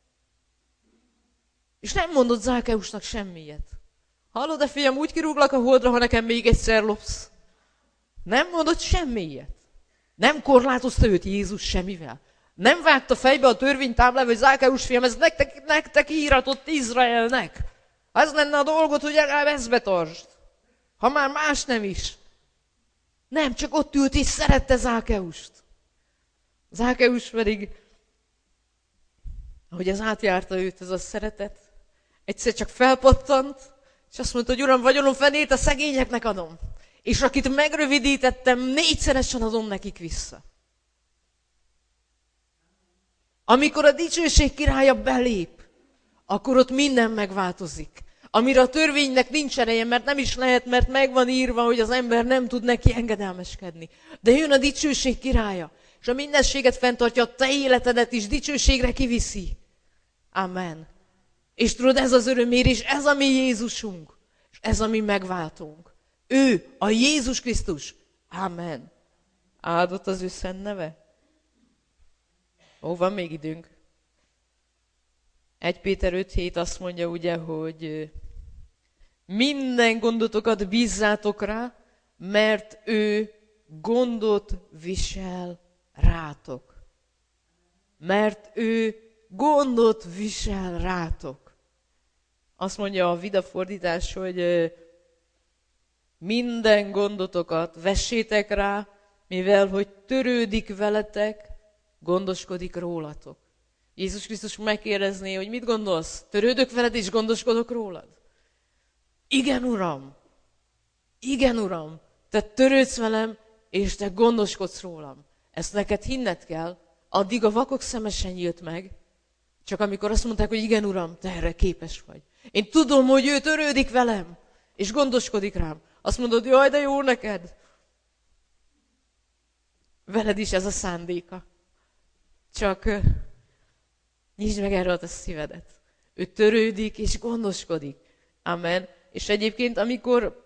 És nem mondott Zákeusnak semmiet. Hallod, de fiam, úgy kirúglak a holdra, ha nekem még egyszer lopsz. Nem mondott semmiet. Nem korlátozta őt Jézus semmivel. Nem vágta fejbe a törvénytáblába, hogy Zákeus fiam, ez nektek, nektek íratott Izraelnek. Ha ez lenne a dolgot, hogy legalább ezt betartsd. Ha már más nem is. Nem, csak ott ült és szerette Zákeust. Zákeus pedig, ahogy ez átjárta őt, ez a szeretet, egyszer csak felpattant, és azt mondta, hogy Uram, vagyonom fenét a szegényeknek adom. És akit megrövidítettem, négyszeresen adom nekik vissza. Amikor a dicsőség királya belép, akkor ott minden megváltozik. Amire a törvénynek nincs ereje, mert nem is lehet, mert meg van írva, hogy az ember nem tud neki engedelmeskedni. De jön a dicsőség királya, és a mindenséget fenntartja, a te életedet is dicsőségre kiviszi. Amen. És tudod, ez az örömér, és ez a mi Jézusunk, és ez a mi megváltónk. Ő, a Jézus Krisztus. Amen. Áldott az ő szent neve. Ó, van még időnk. Egy Péter öt hét azt mondja ugye, hogy minden gondotokat bízzátok rá, mert ő gondot visel rátok. Mert ő gondot visel rátok. Azt mondja a Vida fordítás, hogy minden gondotokat vessétek rá, mivel hogy törődik veletek, gondoskodik rólatok. Jézus Krisztus megkérdezné, hogy mit gondolsz? Törődök veled és gondoskodok rólad? Igen, Uram! Igen, Uram! Te törődsz velem, és te gondoskodsz rólam. Ezt neked hinned kell, addig a vakok szeme se nyílt meg, csak amikor azt mondták, hogy igen, Uram, te erre képes vagy. Én tudom, hogy ő törődik velem, és gondoskodik rám. Azt mondod, jaj, de jó neked. Veled is ez a szándéka. Csak nyisd meg erről a szívedet. Ő törődik és gondoskodik. Amen. És egyébként, amikor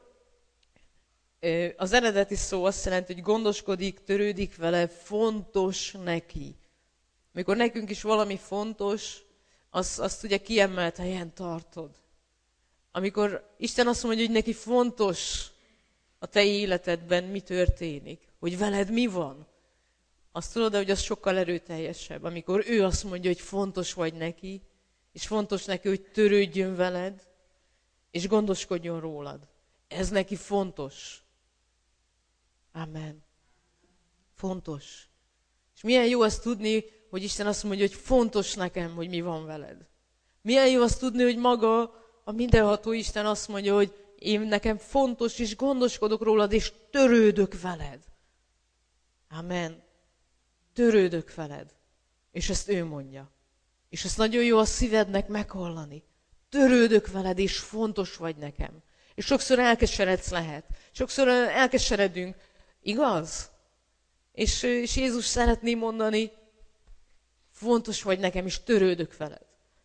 az eredeti szó azt jelenti, hogy gondoskodik, törődik vele, fontos neki. Amikor nekünk is valami fontos, azt, azt ugye kiemelt helyen tartod. Amikor Isten azt mondja, hogy neki fontos a te életedben mi történik, hogy veled mi van, azt tudod, hogy az sokkal erőteljesebb. Amikor ő azt mondja, hogy fontos vagy neki, és fontos neki, hogy törődjön veled, és gondoskodjon rólad. Ez neki fontos. Amen. Fontos. És milyen jó azt tudni, hogy Isten azt mondja, hogy fontos nekem, hogy mi van veled. Milyen jó azt tudni, hogy maga a mindenható Isten azt mondja, hogy én nekem fontos, és gondoskodok rólad, és törődök veled. Amen. Törődök veled. És ezt ő mondja. És ezt nagyon jó a szívednek meghallani. Törődök veled, és fontos vagy nekem. És sokszor elkeseredsz lehet. Sokszor elkeseredünk. Igaz? És, és Jézus szeretné mondani, fontos vagy nekem, és törődök veled.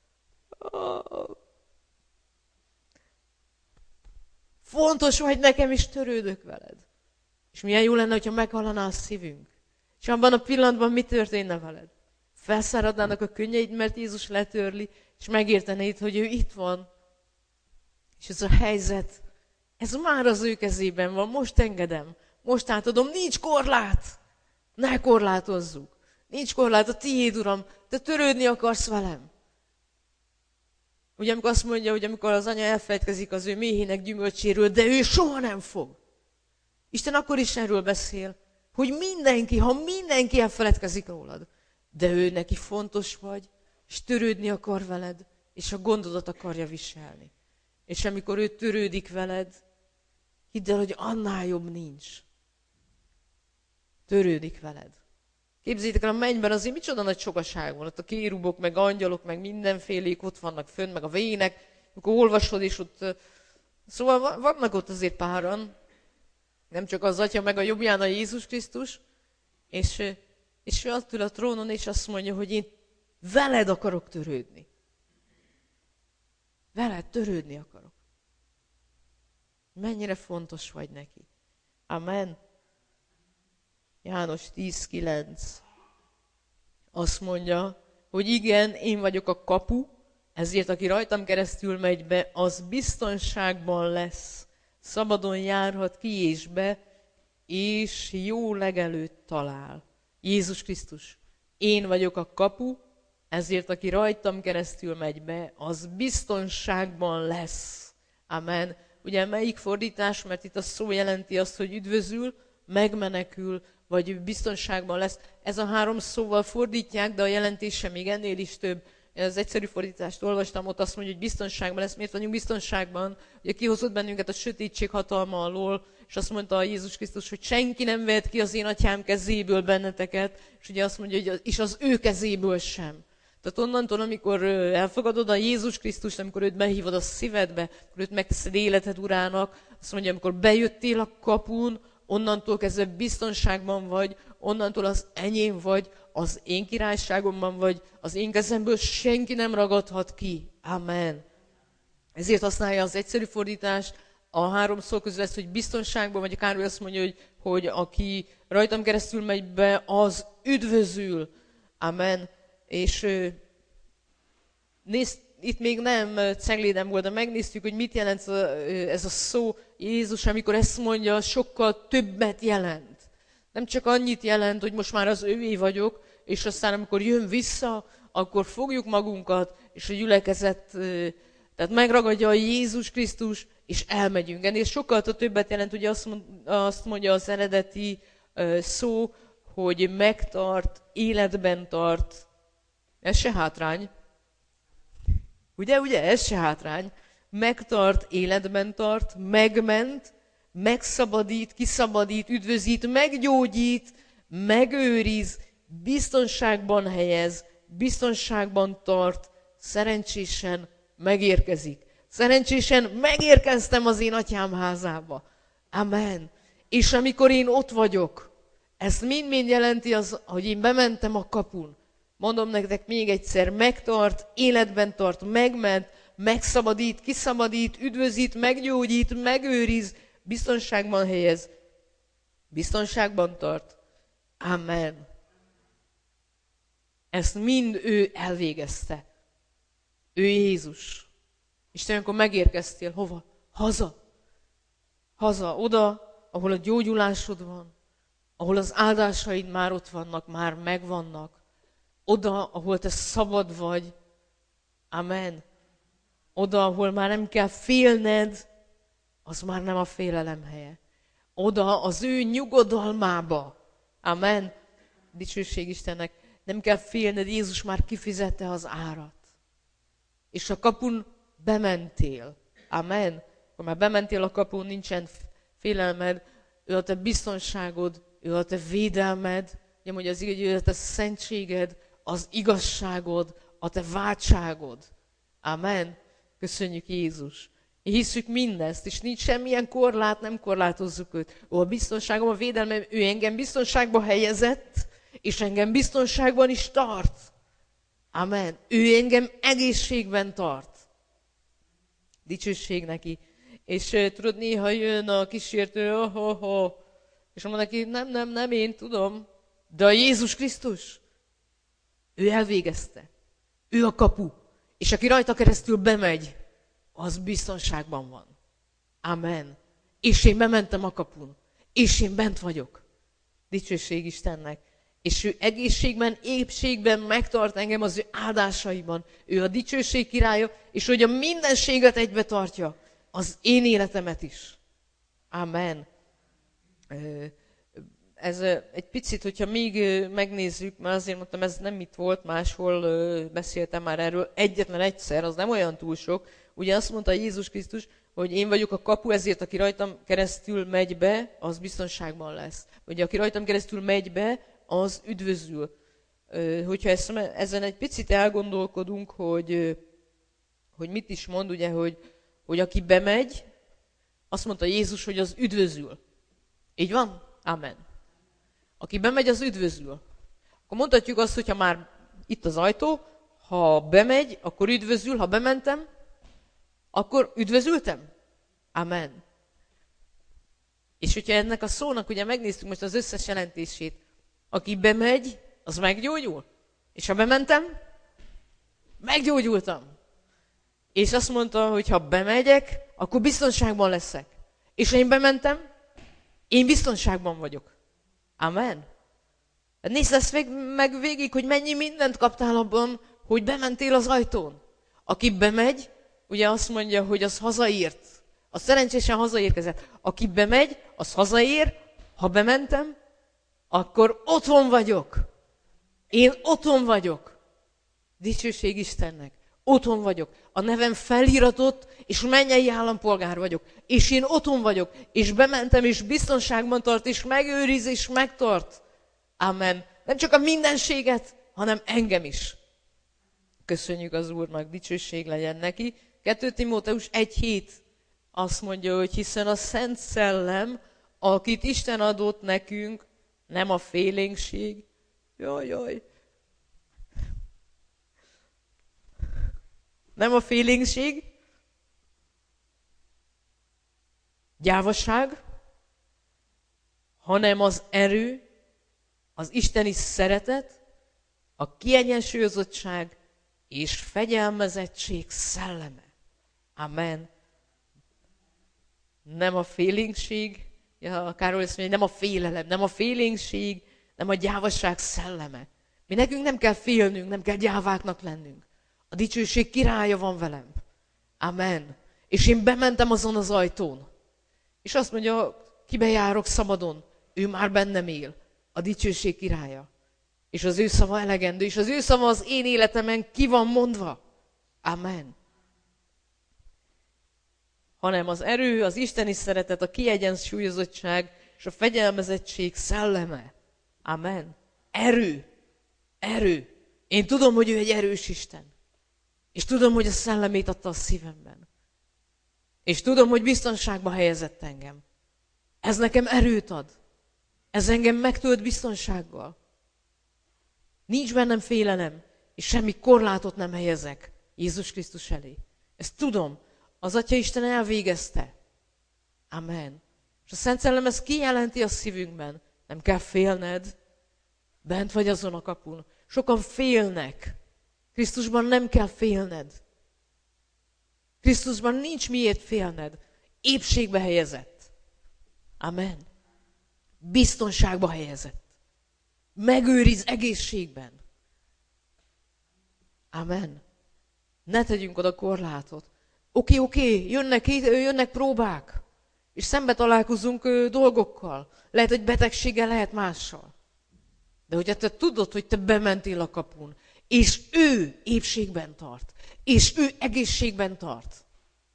Fontos vagy nekem, és törődök veled. És milyen jó lenne, hogyha meghallaná a szívünk. És abban a pillanatban mi történne veled? Felszáradnának a könnyeid, mert Jézus letörli, és megértenéd, hogy ő itt van. És ez a helyzet, ez már az ő kezében van. Most engedem, most átadom, nincs korlát. Ne korlátozzuk. Nincs korlát, a tiéd, Uram, te törődni akarsz velem. Ugye amikor azt mondja, hogy amikor az anya elfelejtkezik az ő méhének gyümölcséről, de ő soha nem fog. Isten akkor is erről beszél, hogy mindenki, ha mindenki elfeledkezik rólad, de ő neki fontos vagy, és törődni akar veled, és a gondodat akarja viselni. És amikor ő törődik veled, hidd el, hogy annál jobb nincs. Törődik veled. Képzeljétek el, a mennyben azért micsoda nagy sokaság van. Ott a kérubok, meg angyalok, meg mindenfélék ott vannak fönn, meg a vének. Amikor olvasod, és ott... Szóval vannak ott azért páran. Nem csak az Atya, meg a jobbján a Jézus Krisztus. És, és ő ott ül a trónon, és azt mondja, hogy én veled akarok törődni. Veled törődni akarok. Mennyire fontos vagy neki. Amen. János tíz kilenc azt mondja, hogy igen, én vagyok a kapu, ezért aki rajtam keresztül megy be, az biztonságban lesz. Szabadon járhat ki és be, és jó legelőt talál. Jézus Krisztus, én vagyok a kapu, Ezért, aki rajtam keresztül megy be, az biztonságban lesz. Amen. Ugye melyik fordítás, mert itt a szó jelenti azt, hogy üdvözül, megmenekül, vagy biztonságban lesz. Ez a három szóval fordítják, de a jelentése még ennél is több. Én az egyszerű fordítást olvastam, ott azt mondja, hogy biztonságban lesz. Miért vagyunk biztonságban? Ugye kihozott bennünket a sötétség hatalma alól, és azt mondta a Jézus Krisztus, hogy senki nem vehet ki az én atyám kezéből benneteket, és ugye azt mondja, hogy és az ő kezéből sem. Tehát onnantól, amikor elfogadod a Jézus Krisztust, amikor őt behívod a szívedbe, amikor őt megteszed életed urának, azt mondja, amikor bejöttél a kapun, onnantól kezdve biztonságban vagy, onnantól az enyém vagy, az én királyságomban vagy, az én kezemből senki nem ragadhat ki. Amen. Ezért használja az egyszerű fordítást, a három szó közül ezt, hogy biztonságban, vagy a Károly azt mondja, hogy, hogy aki rajtam keresztül megy be, az üdvözül. Amen. És nézd, itt még nem ceglédem volt, de megnéztük, hogy mit jelent ez a szó. Jézus, amikor ezt mondja, sokkal többet jelent. Nem csak annyit jelent, hogy most már az övé vagyok, és aztán amikor jön vissza, akkor fogjuk magunkat, és a gyülekezet, tehát megragadja a Jézus Krisztus, és elmegyünk. Ennél sokkal többet jelent, ugye azt mondja az eredeti szó, hogy megtart, életben tart. Ez se hátrány. Ugye, ugye, ez se hátrány. Megtart, életben tart, megment, megszabadít, kiszabadít, üdvözít, meggyógyít, megőriz, biztonságban helyez, biztonságban tart, szerencsésen megérkezik. Szerencsésen megérkeztem az én atyám házába. Amen. És amikor én ott vagyok, ez mind-mind jelenti az, hogy én bementem a kapun. Mondom nektek még egyszer, megtart, életben tart, megment, megszabadít, kiszabadít, üdvözít, meggyógyít, megőriz, biztonságban helyez, biztonságban tart. Amen. Ezt mind ő elvégezte. Ő Jézus. És te olyankor megérkeztél hova? Haza. Haza, oda, ahol a gyógyulásod van, ahol az áldásaid már ott vannak, már megvannak. Oda, ahol te szabad vagy. Amen. Oda, ahol már nem kell félned, az már nem a félelem helye. Oda, az ő nyugodalmába. Amen. Dicsőség Istennek. Nem kell félned, Jézus már kifizette az árat. És a kapun bementél. Amen. Akkor már bementél a kapun, nincsen félelmed. Ő a te biztonságod, ő a te védelmed. Ugye mondja az igaz, hogy ő a te szentséged, az igazságod, a te váltságod. Amen. Köszönjük Jézus. Hisszük mindezt, és nincs semmilyen korlát, nem korlátozzuk őt. Ó, a biztonságom, a védelmem, ő engem biztonságba helyezett, és engem biztonságban is tart. Amen. Ő engem egészségben tart. Dicsőség neki. És uh, tudod, néha jön a kísértő, oh, oh, oh, és mondom neki, nem, nem, nem, én tudom, de a Jézus Krisztus, ő elvégezte. Ő a kapu. És aki rajta keresztül bemegy, az biztonságban van. Amen. És én bementem a kapun. És én bent vagyok. Dicsőség Istennek. És ő egészségben, épségben megtart engem az ő áldásaiban. Ő a dicsőség királya, és hogy a mindenséget egybe tartja, az én életemet is. Amen. Ez egy picit, hogyha még megnézzük, mert azért mondtam, ez nem itt volt, máshol beszéltem már erről, egyetlen egyszer, az nem olyan túl sok. Ugye azt mondta Jézus Krisztus, hogy én vagyok a kapu, ezért aki rajtam keresztül megy be, az biztonságban lesz. Ugye aki rajtam keresztül megy be, az üdvözül. Hogyha ezt, ezen egy picit elgondolkodunk, hogy, hogy mit is mond, ugye, hogy, hogy aki bemegy, azt mondta Jézus, hogy az üdvözül. Így van? Amen. Aki bemegy, az üdvözül. Akkor mondhatjuk azt, hogyha már itt az ajtó, ha bemegy, akkor üdvözül, ha bementem, akkor üdvözültem? Amen. És hogyha ennek a szónak, ugye megnéztük most az összes jelentését, aki bemegy, az meggyógyul. És ha bementem, meggyógyultam. És azt mondta, hogy ha bemegyek, akkor biztonságban leszek. És ha én bementem, én biztonságban vagyok. Amen. Nézd ezt meg végig, hogy mennyi mindent kaptál abban, hogy bementél az ajtón. Aki bemegy, ugye azt mondja, hogy az hazaért. A szerencsésen hazaérkezett. Aki bemegy, az hazaér. Ha bementem, akkor otthon vagyok. Én otthon vagyok. Dicsőség Istennek. Otthon vagyok. A nevem feliratott, és mennyei állampolgár vagyok. És én otthon vagyok. És bementem, és biztonságban tart, és megőriz, és megtart. Amen. Nem csak a mindenséget, hanem engem is. Köszönjük az Úrnak, dicsőség legyen neki. kettő Timóteus egy hét azt mondja, hogy hiszen a Szent Szellem, akit Isten adott nekünk, nem a félénkség. Jaj, jaj. Nem a félénkség, gyávaság, hanem az erő, az isteni szeretet, a kiegyensúlyozottság és fegyelmezettség szelleme. Amen. Nem a félénkség, ja, Károly azt mondja, nem a félelem, nem a félénkség, nem a gyávaság szelleme. Mi nekünk nem kell félnünk, nem kell gyáváknak lennünk. A dicsőség királya van velem. Amen. És én bementem azon az ajtón. És azt mondja, kibe járok szabadon, ő már bennem él. A dicsőség királya. És az ő szava elegendő, és az ő szava az én életemen ki van mondva. Amen. Hanem az erő, az isteni szeretet, a kiegyensúlyozottság és a fegyelmezettség szelleme. Amen. Erő. Erő. Én tudom, hogy ő egy erős Isten. És tudom, hogy a szellemét adta a szívemben. És tudom, hogy biztonságba helyezett engem. Ez nekem erőt ad. Ez engem megtölt biztonsággal. Nincs bennem félelem, és semmi korlátot nem helyezek Jézus Krisztus elé. Ezt tudom. Az Atya Isten elvégezte. Amen. És a Szent Szellem ezt kijelenti a szívünkben. Nem kell félned. Bent vagy azon a kapun. Sokan félnek. Krisztusban nem kell félned. Krisztusban nincs miért félned. Épségbe helyezett. Amen. Biztonságba helyezett. Megőriz egészségben. Amen. Ne tegyünk oda korlátot. Oké, oké, jönnek, jönnek próbák. És szembe találkozunk ö, dolgokkal. Lehet, hogy betegséggel, lehet mással. De hogyha te tudod, hogy te bementél a kapun, és ő épségben tart, és ő egészségben tart,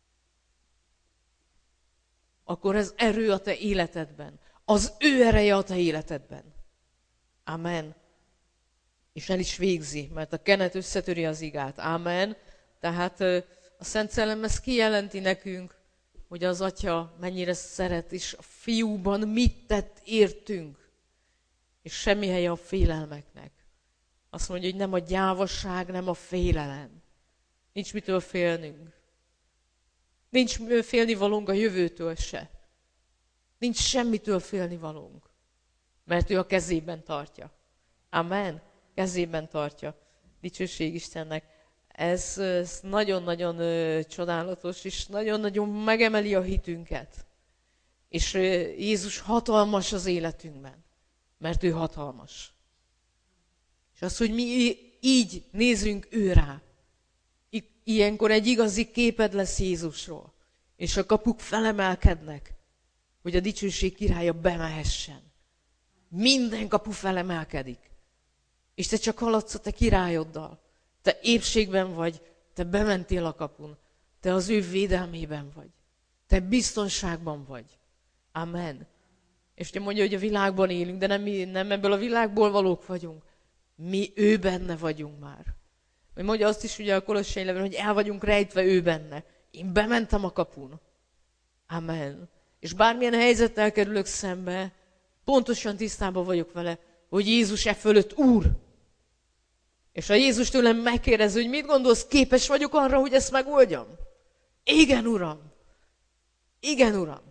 akkor ez erő a te életedben. Az ő ereje a te életedben. Amen. És el is végzi, mert a kenet összetöri az igát. Amen. Tehát a Szent Szellem ezt kijelenti nekünk, hogy az Atya mennyire szeret, és a Fiúban mit tett értünk. És semmi helye a félelmeknek. Azt mondja, hogy nem a gyávaság, nem a félelem. Nincs mitől félnünk. Nincs félnivalónk a jövőtől se. Nincs semmitől félnivalónk. Mert ő a kezében tartja. Amen. Kezében tartja. Dicsőség Istennek. Ez, ez nagyon-nagyon ö, csodálatos, és nagyon-nagyon megemeli a hitünket. És ö, Jézus hatalmas az életünkben. Mert ő hatalmas. És az, hogy mi így nézünk ő rá. Ilyenkor egy igazi képed lesz Jézusról. És a kapuk felemelkednek, hogy a dicsőség királya bemehessen. Minden kapu felemelkedik. És te csak haladsz a te királyoddal. Te épségben vagy, te bementél a kapun. Te az ő védelmében vagy. Te biztonságban vagy. Amen. És te mondja, hogy a világban élünk, de nem, nem ebből a világból valók vagyunk. Mi ő benne vagyunk már. Vagy mondja azt is ugye a Kolossai levélben, hogy el vagyunk rejtve ő benne. Én bementem a kapun. Amen. És bármilyen helyzettel kerülök szembe, pontosan tisztában vagyok vele, hogy Jézus e fölött Úr. És ha Jézus tőlem megkérdez, hogy mit gondolsz, képes vagyok arra, hogy ezt megoldjam? Igen, Uram. Igen, Uram.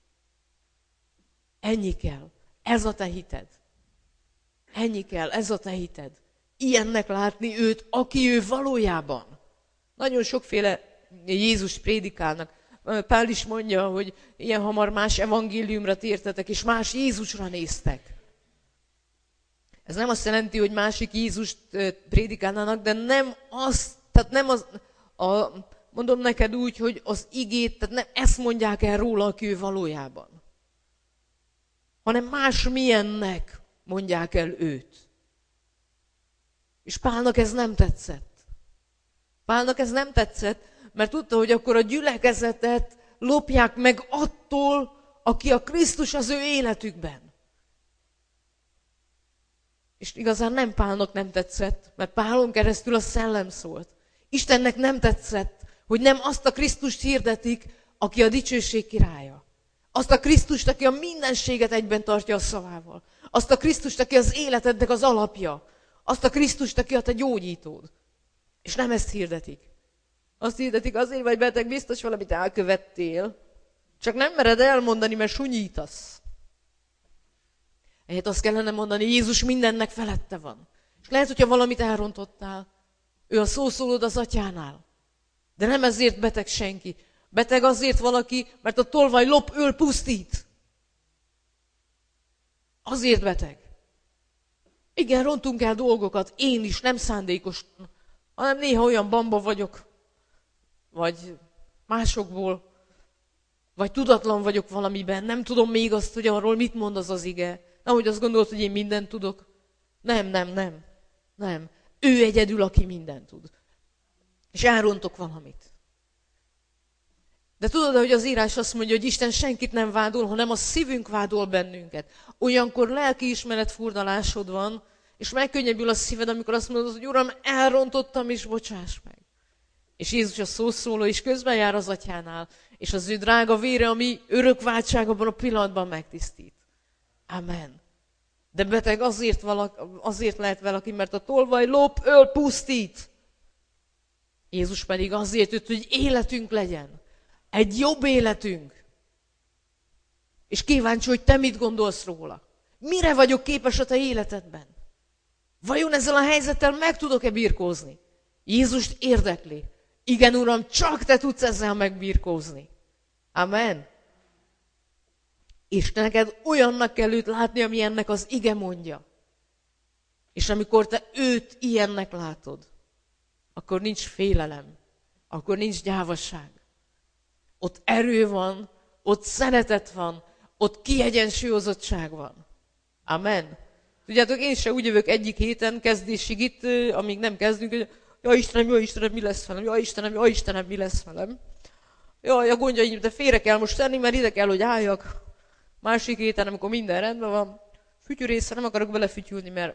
Ennyi kell. Ez a te hited. Ennyi kell. Ez a te hited. Ilyennek látni őt, aki ő valójában. Nagyon sokféle Jézus prédikálnak. Pál is mondja, hogy ilyen hamar más evangéliumra tértetek, és más Jézusra néztek. Ez nem azt jelenti, hogy másik Jézust prédikálnának, de nem azt, tehát nem az, a, mondom neked úgy, hogy az igét, tehát nem ezt mondják el róla, aki ő valójában. Hanem másmilyennek mondják el őt. És Pálnak ez nem tetszett. Pálnak ez nem tetszett, mert tudta, hogy akkor a gyülekezetet lopják meg attól, aki a Krisztus az ő életükben. És igazán nem Pálnak nem tetszett, mert Pálon keresztül a szellem szólt. Istennek nem tetszett, hogy nem azt a Krisztust hirdetik, aki a dicsőség királya. Azt a Krisztust, aki a mindenséget egyben tartja a szavával. Azt a Krisztust, aki az életednek az alapja. Azt a Krisztust, aki a te gyógyítód. És nem ezt hirdetik. Azt hirdetik, azért vagy beteg, biztos valamit elkövettél. Csak nem mered elmondani, mert sunyítasz. Ehhez azt kellene mondani, Jézus mindennek felette van. És lehet, hogyha valamit elrontottál, ő a szószólód az atyánál. De nem ezért beteg senki. Beteg azért valaki, mert a tolvaj lop, öl, pusztít. Azért beteg. Igen, rontunk el dolgokat, én is, nem szándékos, hanem néha olyan bamba vagyok, vagy másokból, vagy tudatlan vagyok valamiben, nem tudom még azt, hogy arról mit mond az az ige. Nehogy azt gondolod, hogy én mindent tudok. Nem, nem, nem, nem. Ő egyedül, aki mindent tud. És elrontok valamit. De tudod, hogy az írás azt mondja, hogy Isten senkit nem vádol, hanem a szívünk vádol bennünket. Olyankor lelkiismeret furdalásod van, és megkönnyebbül a szíved, amikor azt mondod, hogy Uram, elrontottam, és bocsáss meg. És Jézus a szószóló, és közben jár az atyánál, és az ő drága vére, ami örök váltság abban a pillanatban megtisztít. Amen. De beteg azért, valaki, azért lehet valaki, mert a tolvaj lop, öl, pusztít. Jézus pedig azért jött, hogy életünk legyen. Egy jobb életünk. És kíváncsi, hogy te mit gondolsz róla. Mire vagyok képes a te életedben? Vajon ezzel a helyzettel meg tudok-e birkózni? Jézust érdekli. Igen, Uram, csak te tudsz ezzel megbirkózni. Amen. És neked olyannak kell őt látni, ami ennek az ige mondja. És amikor te őt ilyennek látod, akkor nincs félelem, akkor nincs gyávasság. Ott erő van, ott szeretet van, ott kiegyensúlyozottság van. Amen. Tudjátok, én se úgy jövök egyik héten kezdésig itt, amíg nem kezdünk, hogy ja Istenem, ja Istenem, mi lesz velem, ja Istenem, ja Istenem, mi lesz velem. Jaj, a gondjaim, de félre kell most tenni, mert ide kell, hogy álljak. Másik héten, amikor minden rendben van, fütyűrészre nem akarok belefütyülni, mert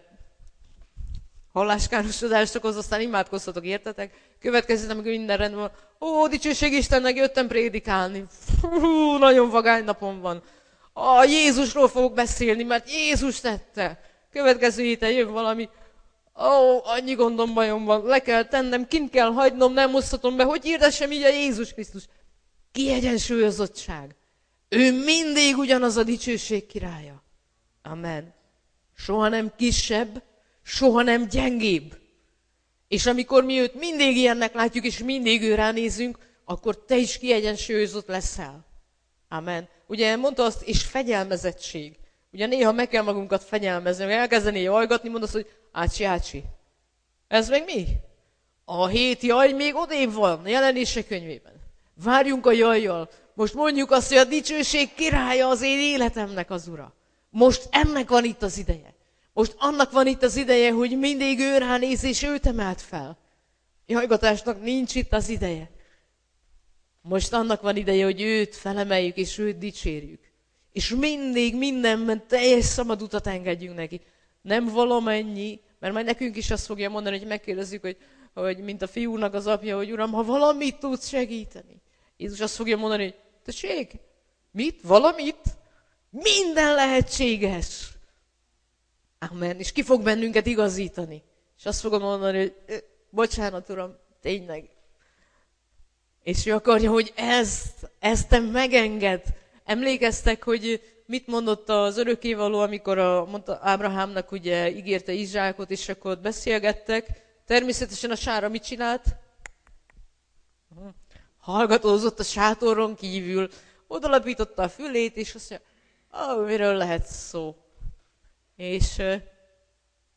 halláskárosodást okoz, aztán imádkoztatok, értetek? Következő, amikor minden rendben van, ó, dicsőség Istennek, jöttem prédikálni. Fú, nagyon vagány napom van. A Jézusról fogok beszélni, mert Jézus tette. Következő héten jön valami, ó, annyi gondom, bajom van, le kell tennem, kint kell hagynom, nem hozhatom be, hogy hirdessem így a Jézus Krisztus. Kiegyensúlyozottság. Ő mindig ugyanaz a dicsőség királya. Amen. Soha nem kisebb, soha nem gyengébb. És amikor mi őt mindig ilyennek látjuk, és mindig ő ránézünk, akkor te is kiegyensúlyozott leszel. Amen. Ugye mondta azt, és fegyelmezettség. Ugye néha meg kell magunkat fegyelmezni, meg elkezdeni jajgatni, mondasz, hogy ácsi, ácsi. Ez meg mi? A hét jaj még odébb van, Jelenések könyvében. Várjunk a jajjal. Most mondjuk azt, hogy a dicsőség királya az én életemnek az ura. Most ennek van itt az ideje. Most annak van itt az ideje, hogy mindig ő ránéz, és őt emelt fel. Jajgatásnak nincs itt az ideje. Most annak van ideje, hogy őt felemeljük, és őt dicsérjük. És mindig, mindenben teljes szabad utat engedjünk neki. Nem valamennyi, mert majd nekünk is azt fogja mondani, hogy megkérdezzük, hogy, hogy mint a fiúnak az apja, hogy Uram, ha valamit tudsz segíteni. Jézus azt fogja mondani, hogy tessék, mit? Valamit? Minden lehetséges. Amen. És ki fog bennünket igazítani. És azt fogom mondani, hogy bocsánat, Uram, tényleg. És ő akarja, hogy ezt, ezt te megenged. Emlékeztek, hogy mit mondott az örökkévaló, amikor a, mondta Ábrahámnak ugye ígérte Izsákot, és akkor ott beszélgettek. Természetesen a sára mit csinált? Hallgatózott a sátoron kívül, odalapította a fülét, és azt mondja, ah, miről lehet szó. És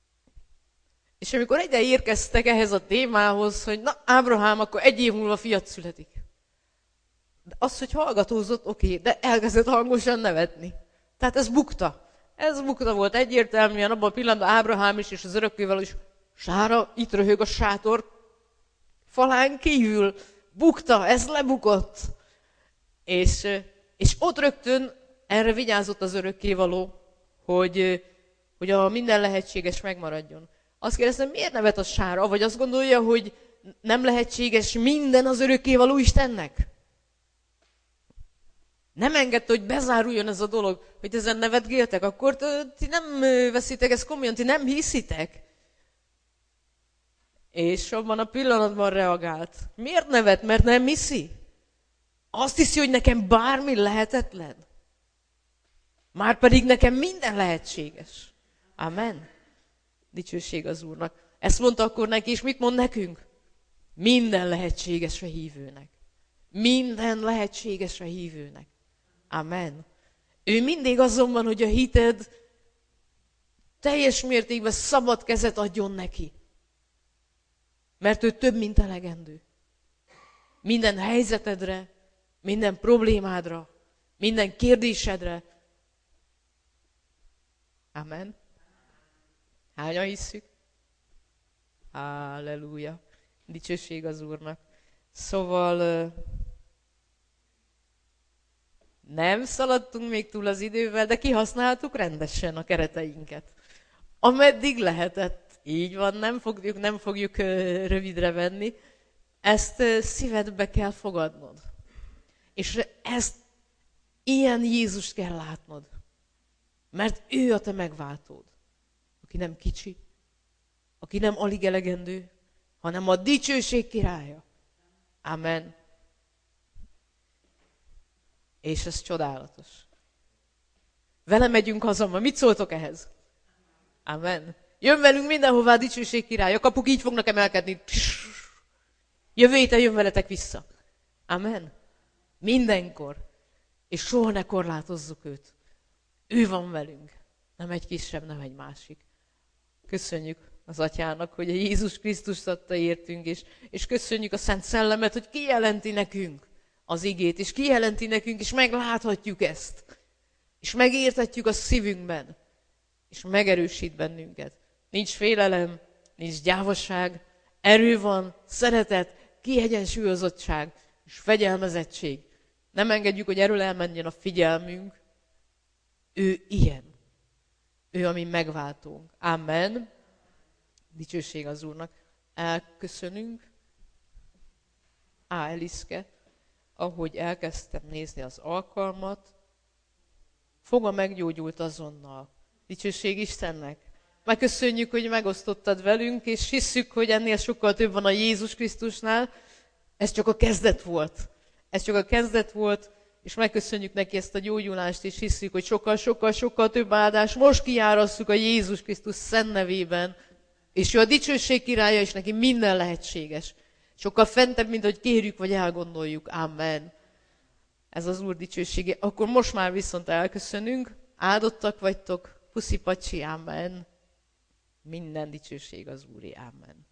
És amikor egyre érkeztek ehhez a témához, hogy na, Ábrahám, akkor egy év múlva fiat születik. De az, hogy hallgatózott, oké, de elkezdett hangosan nevetni. Tehát ez bukta. Ez bukta volt egyértelműen, abban a pillanatban Ábrahám is, és az örökkévaló is, Sára itt röhög a sátor falán kívül. Bukta, ez lebukott. És, és ott rögtön erre vigyázott az örökkévaló, hogy, hogy a minden lehetséges megmaradjon. Azt kérdeztem, miért nevet a Sára? Vagy azt gondolja, hogy nem lehetséges minden az örökkévaló Istennek? Nem engedte, hogy bezáruljon ez a dolog, hogy ezen nevetgéltek, akkor ti nem veszitek ezt komolyan, ti nem hiszitek. És abban a pillanatban reagált. Miért nevet? Mert nem hiszi? Azt hiszi, hogy nekem bármi lehetetlen. Márpedig nekem minden lehetséges. Amen. Dicsőség az Úrnak. Ezt mondta akkor neki, és mit mond nekünk? Minden lehetséges a hívőnek. Minden lehetséges a hívőnek. Amen. Ő mindig azon van, hogy a hited teljes mértékben szabad kezet adjon neki. Mert ő több, mint elegendő. Minden helyzetedre, minden problémádra, minden kérdésedre. Amen. Hányan hisszük? Halleluja. Dicsőség az Úrnak. Szóval nem szaladtunk még túl az idővel, de kihasználtuk rendesen a kereteinket. Ameddig lehetett. Így van, nem fogjuk, nem fogjuk rövidre venni. Ezt szívedbe kell fogadnod. És ezt ilyen Jézust kell látnod. Mert ő a te megváltód. Aki nem kicsi, aki nem alig elegendő, hanem a dicsőség királya. Amen. És ez csodálatos. Vele megyünk haza, mit szóltok ehhez? Amen. Jön velünk mindenhová a dicsőség király. A kapuk így fognak emelkedni. Jövő héten jön veletek vissza. Amen. Mindenkor. És soha ne korlátozzuk őt. Ő van velünk. Nem egy kisebb, nem egy másik. Köszönjük az Atyának, hogy a Jézus Krisztust adta értünk, és, és köszönjük a Szent Szellemet, hogy kijelenti nekünk az igét, és kijelenti nekünk, és megláthatjuk ezt. És megértetjük a szívünkben, és megerősít bennünket. Nincs félelem, nincs gyávaság, erő van, szeretet, kiegyensúlyozottság és fegyelmezettség. Nem engedjük, hogy erről elmenjen a figyelmünk. Ő ilyen. Ő a mi megváltónk. Amen. Dicsőség az Úrnak. Elköszönünk. Á, Eliszke, ahogy elkezdtem nézni az alkalmat, foga meggyógyult azonnal. Dicsőség Istennek. Megköszönjük, hogy megosztottad velünk, és hisszük, hogy ennél sokkal több van a Jézus Krisztusnál. Ez csak a kezdet volt. Ez csak a kezdet volt, és megköszönjük neki ezt a gyógyulást, és hisszük, hogy sokkal-sokkal-sokkal több áldás. Most kiárasszuk a Jézus Krisztus szent nevében, és ő a dicsőség királya, és neki minden lehetséges. Sokkal fentebb, mint hogy kérjük, vagy elgondoljuk. Amen. Ez az Úr dicsősége. Akkor most már viszont elköszönünk. Áldottak vagytok. Puszi pacsi, amen. Minden dicsőség az Úré, amen.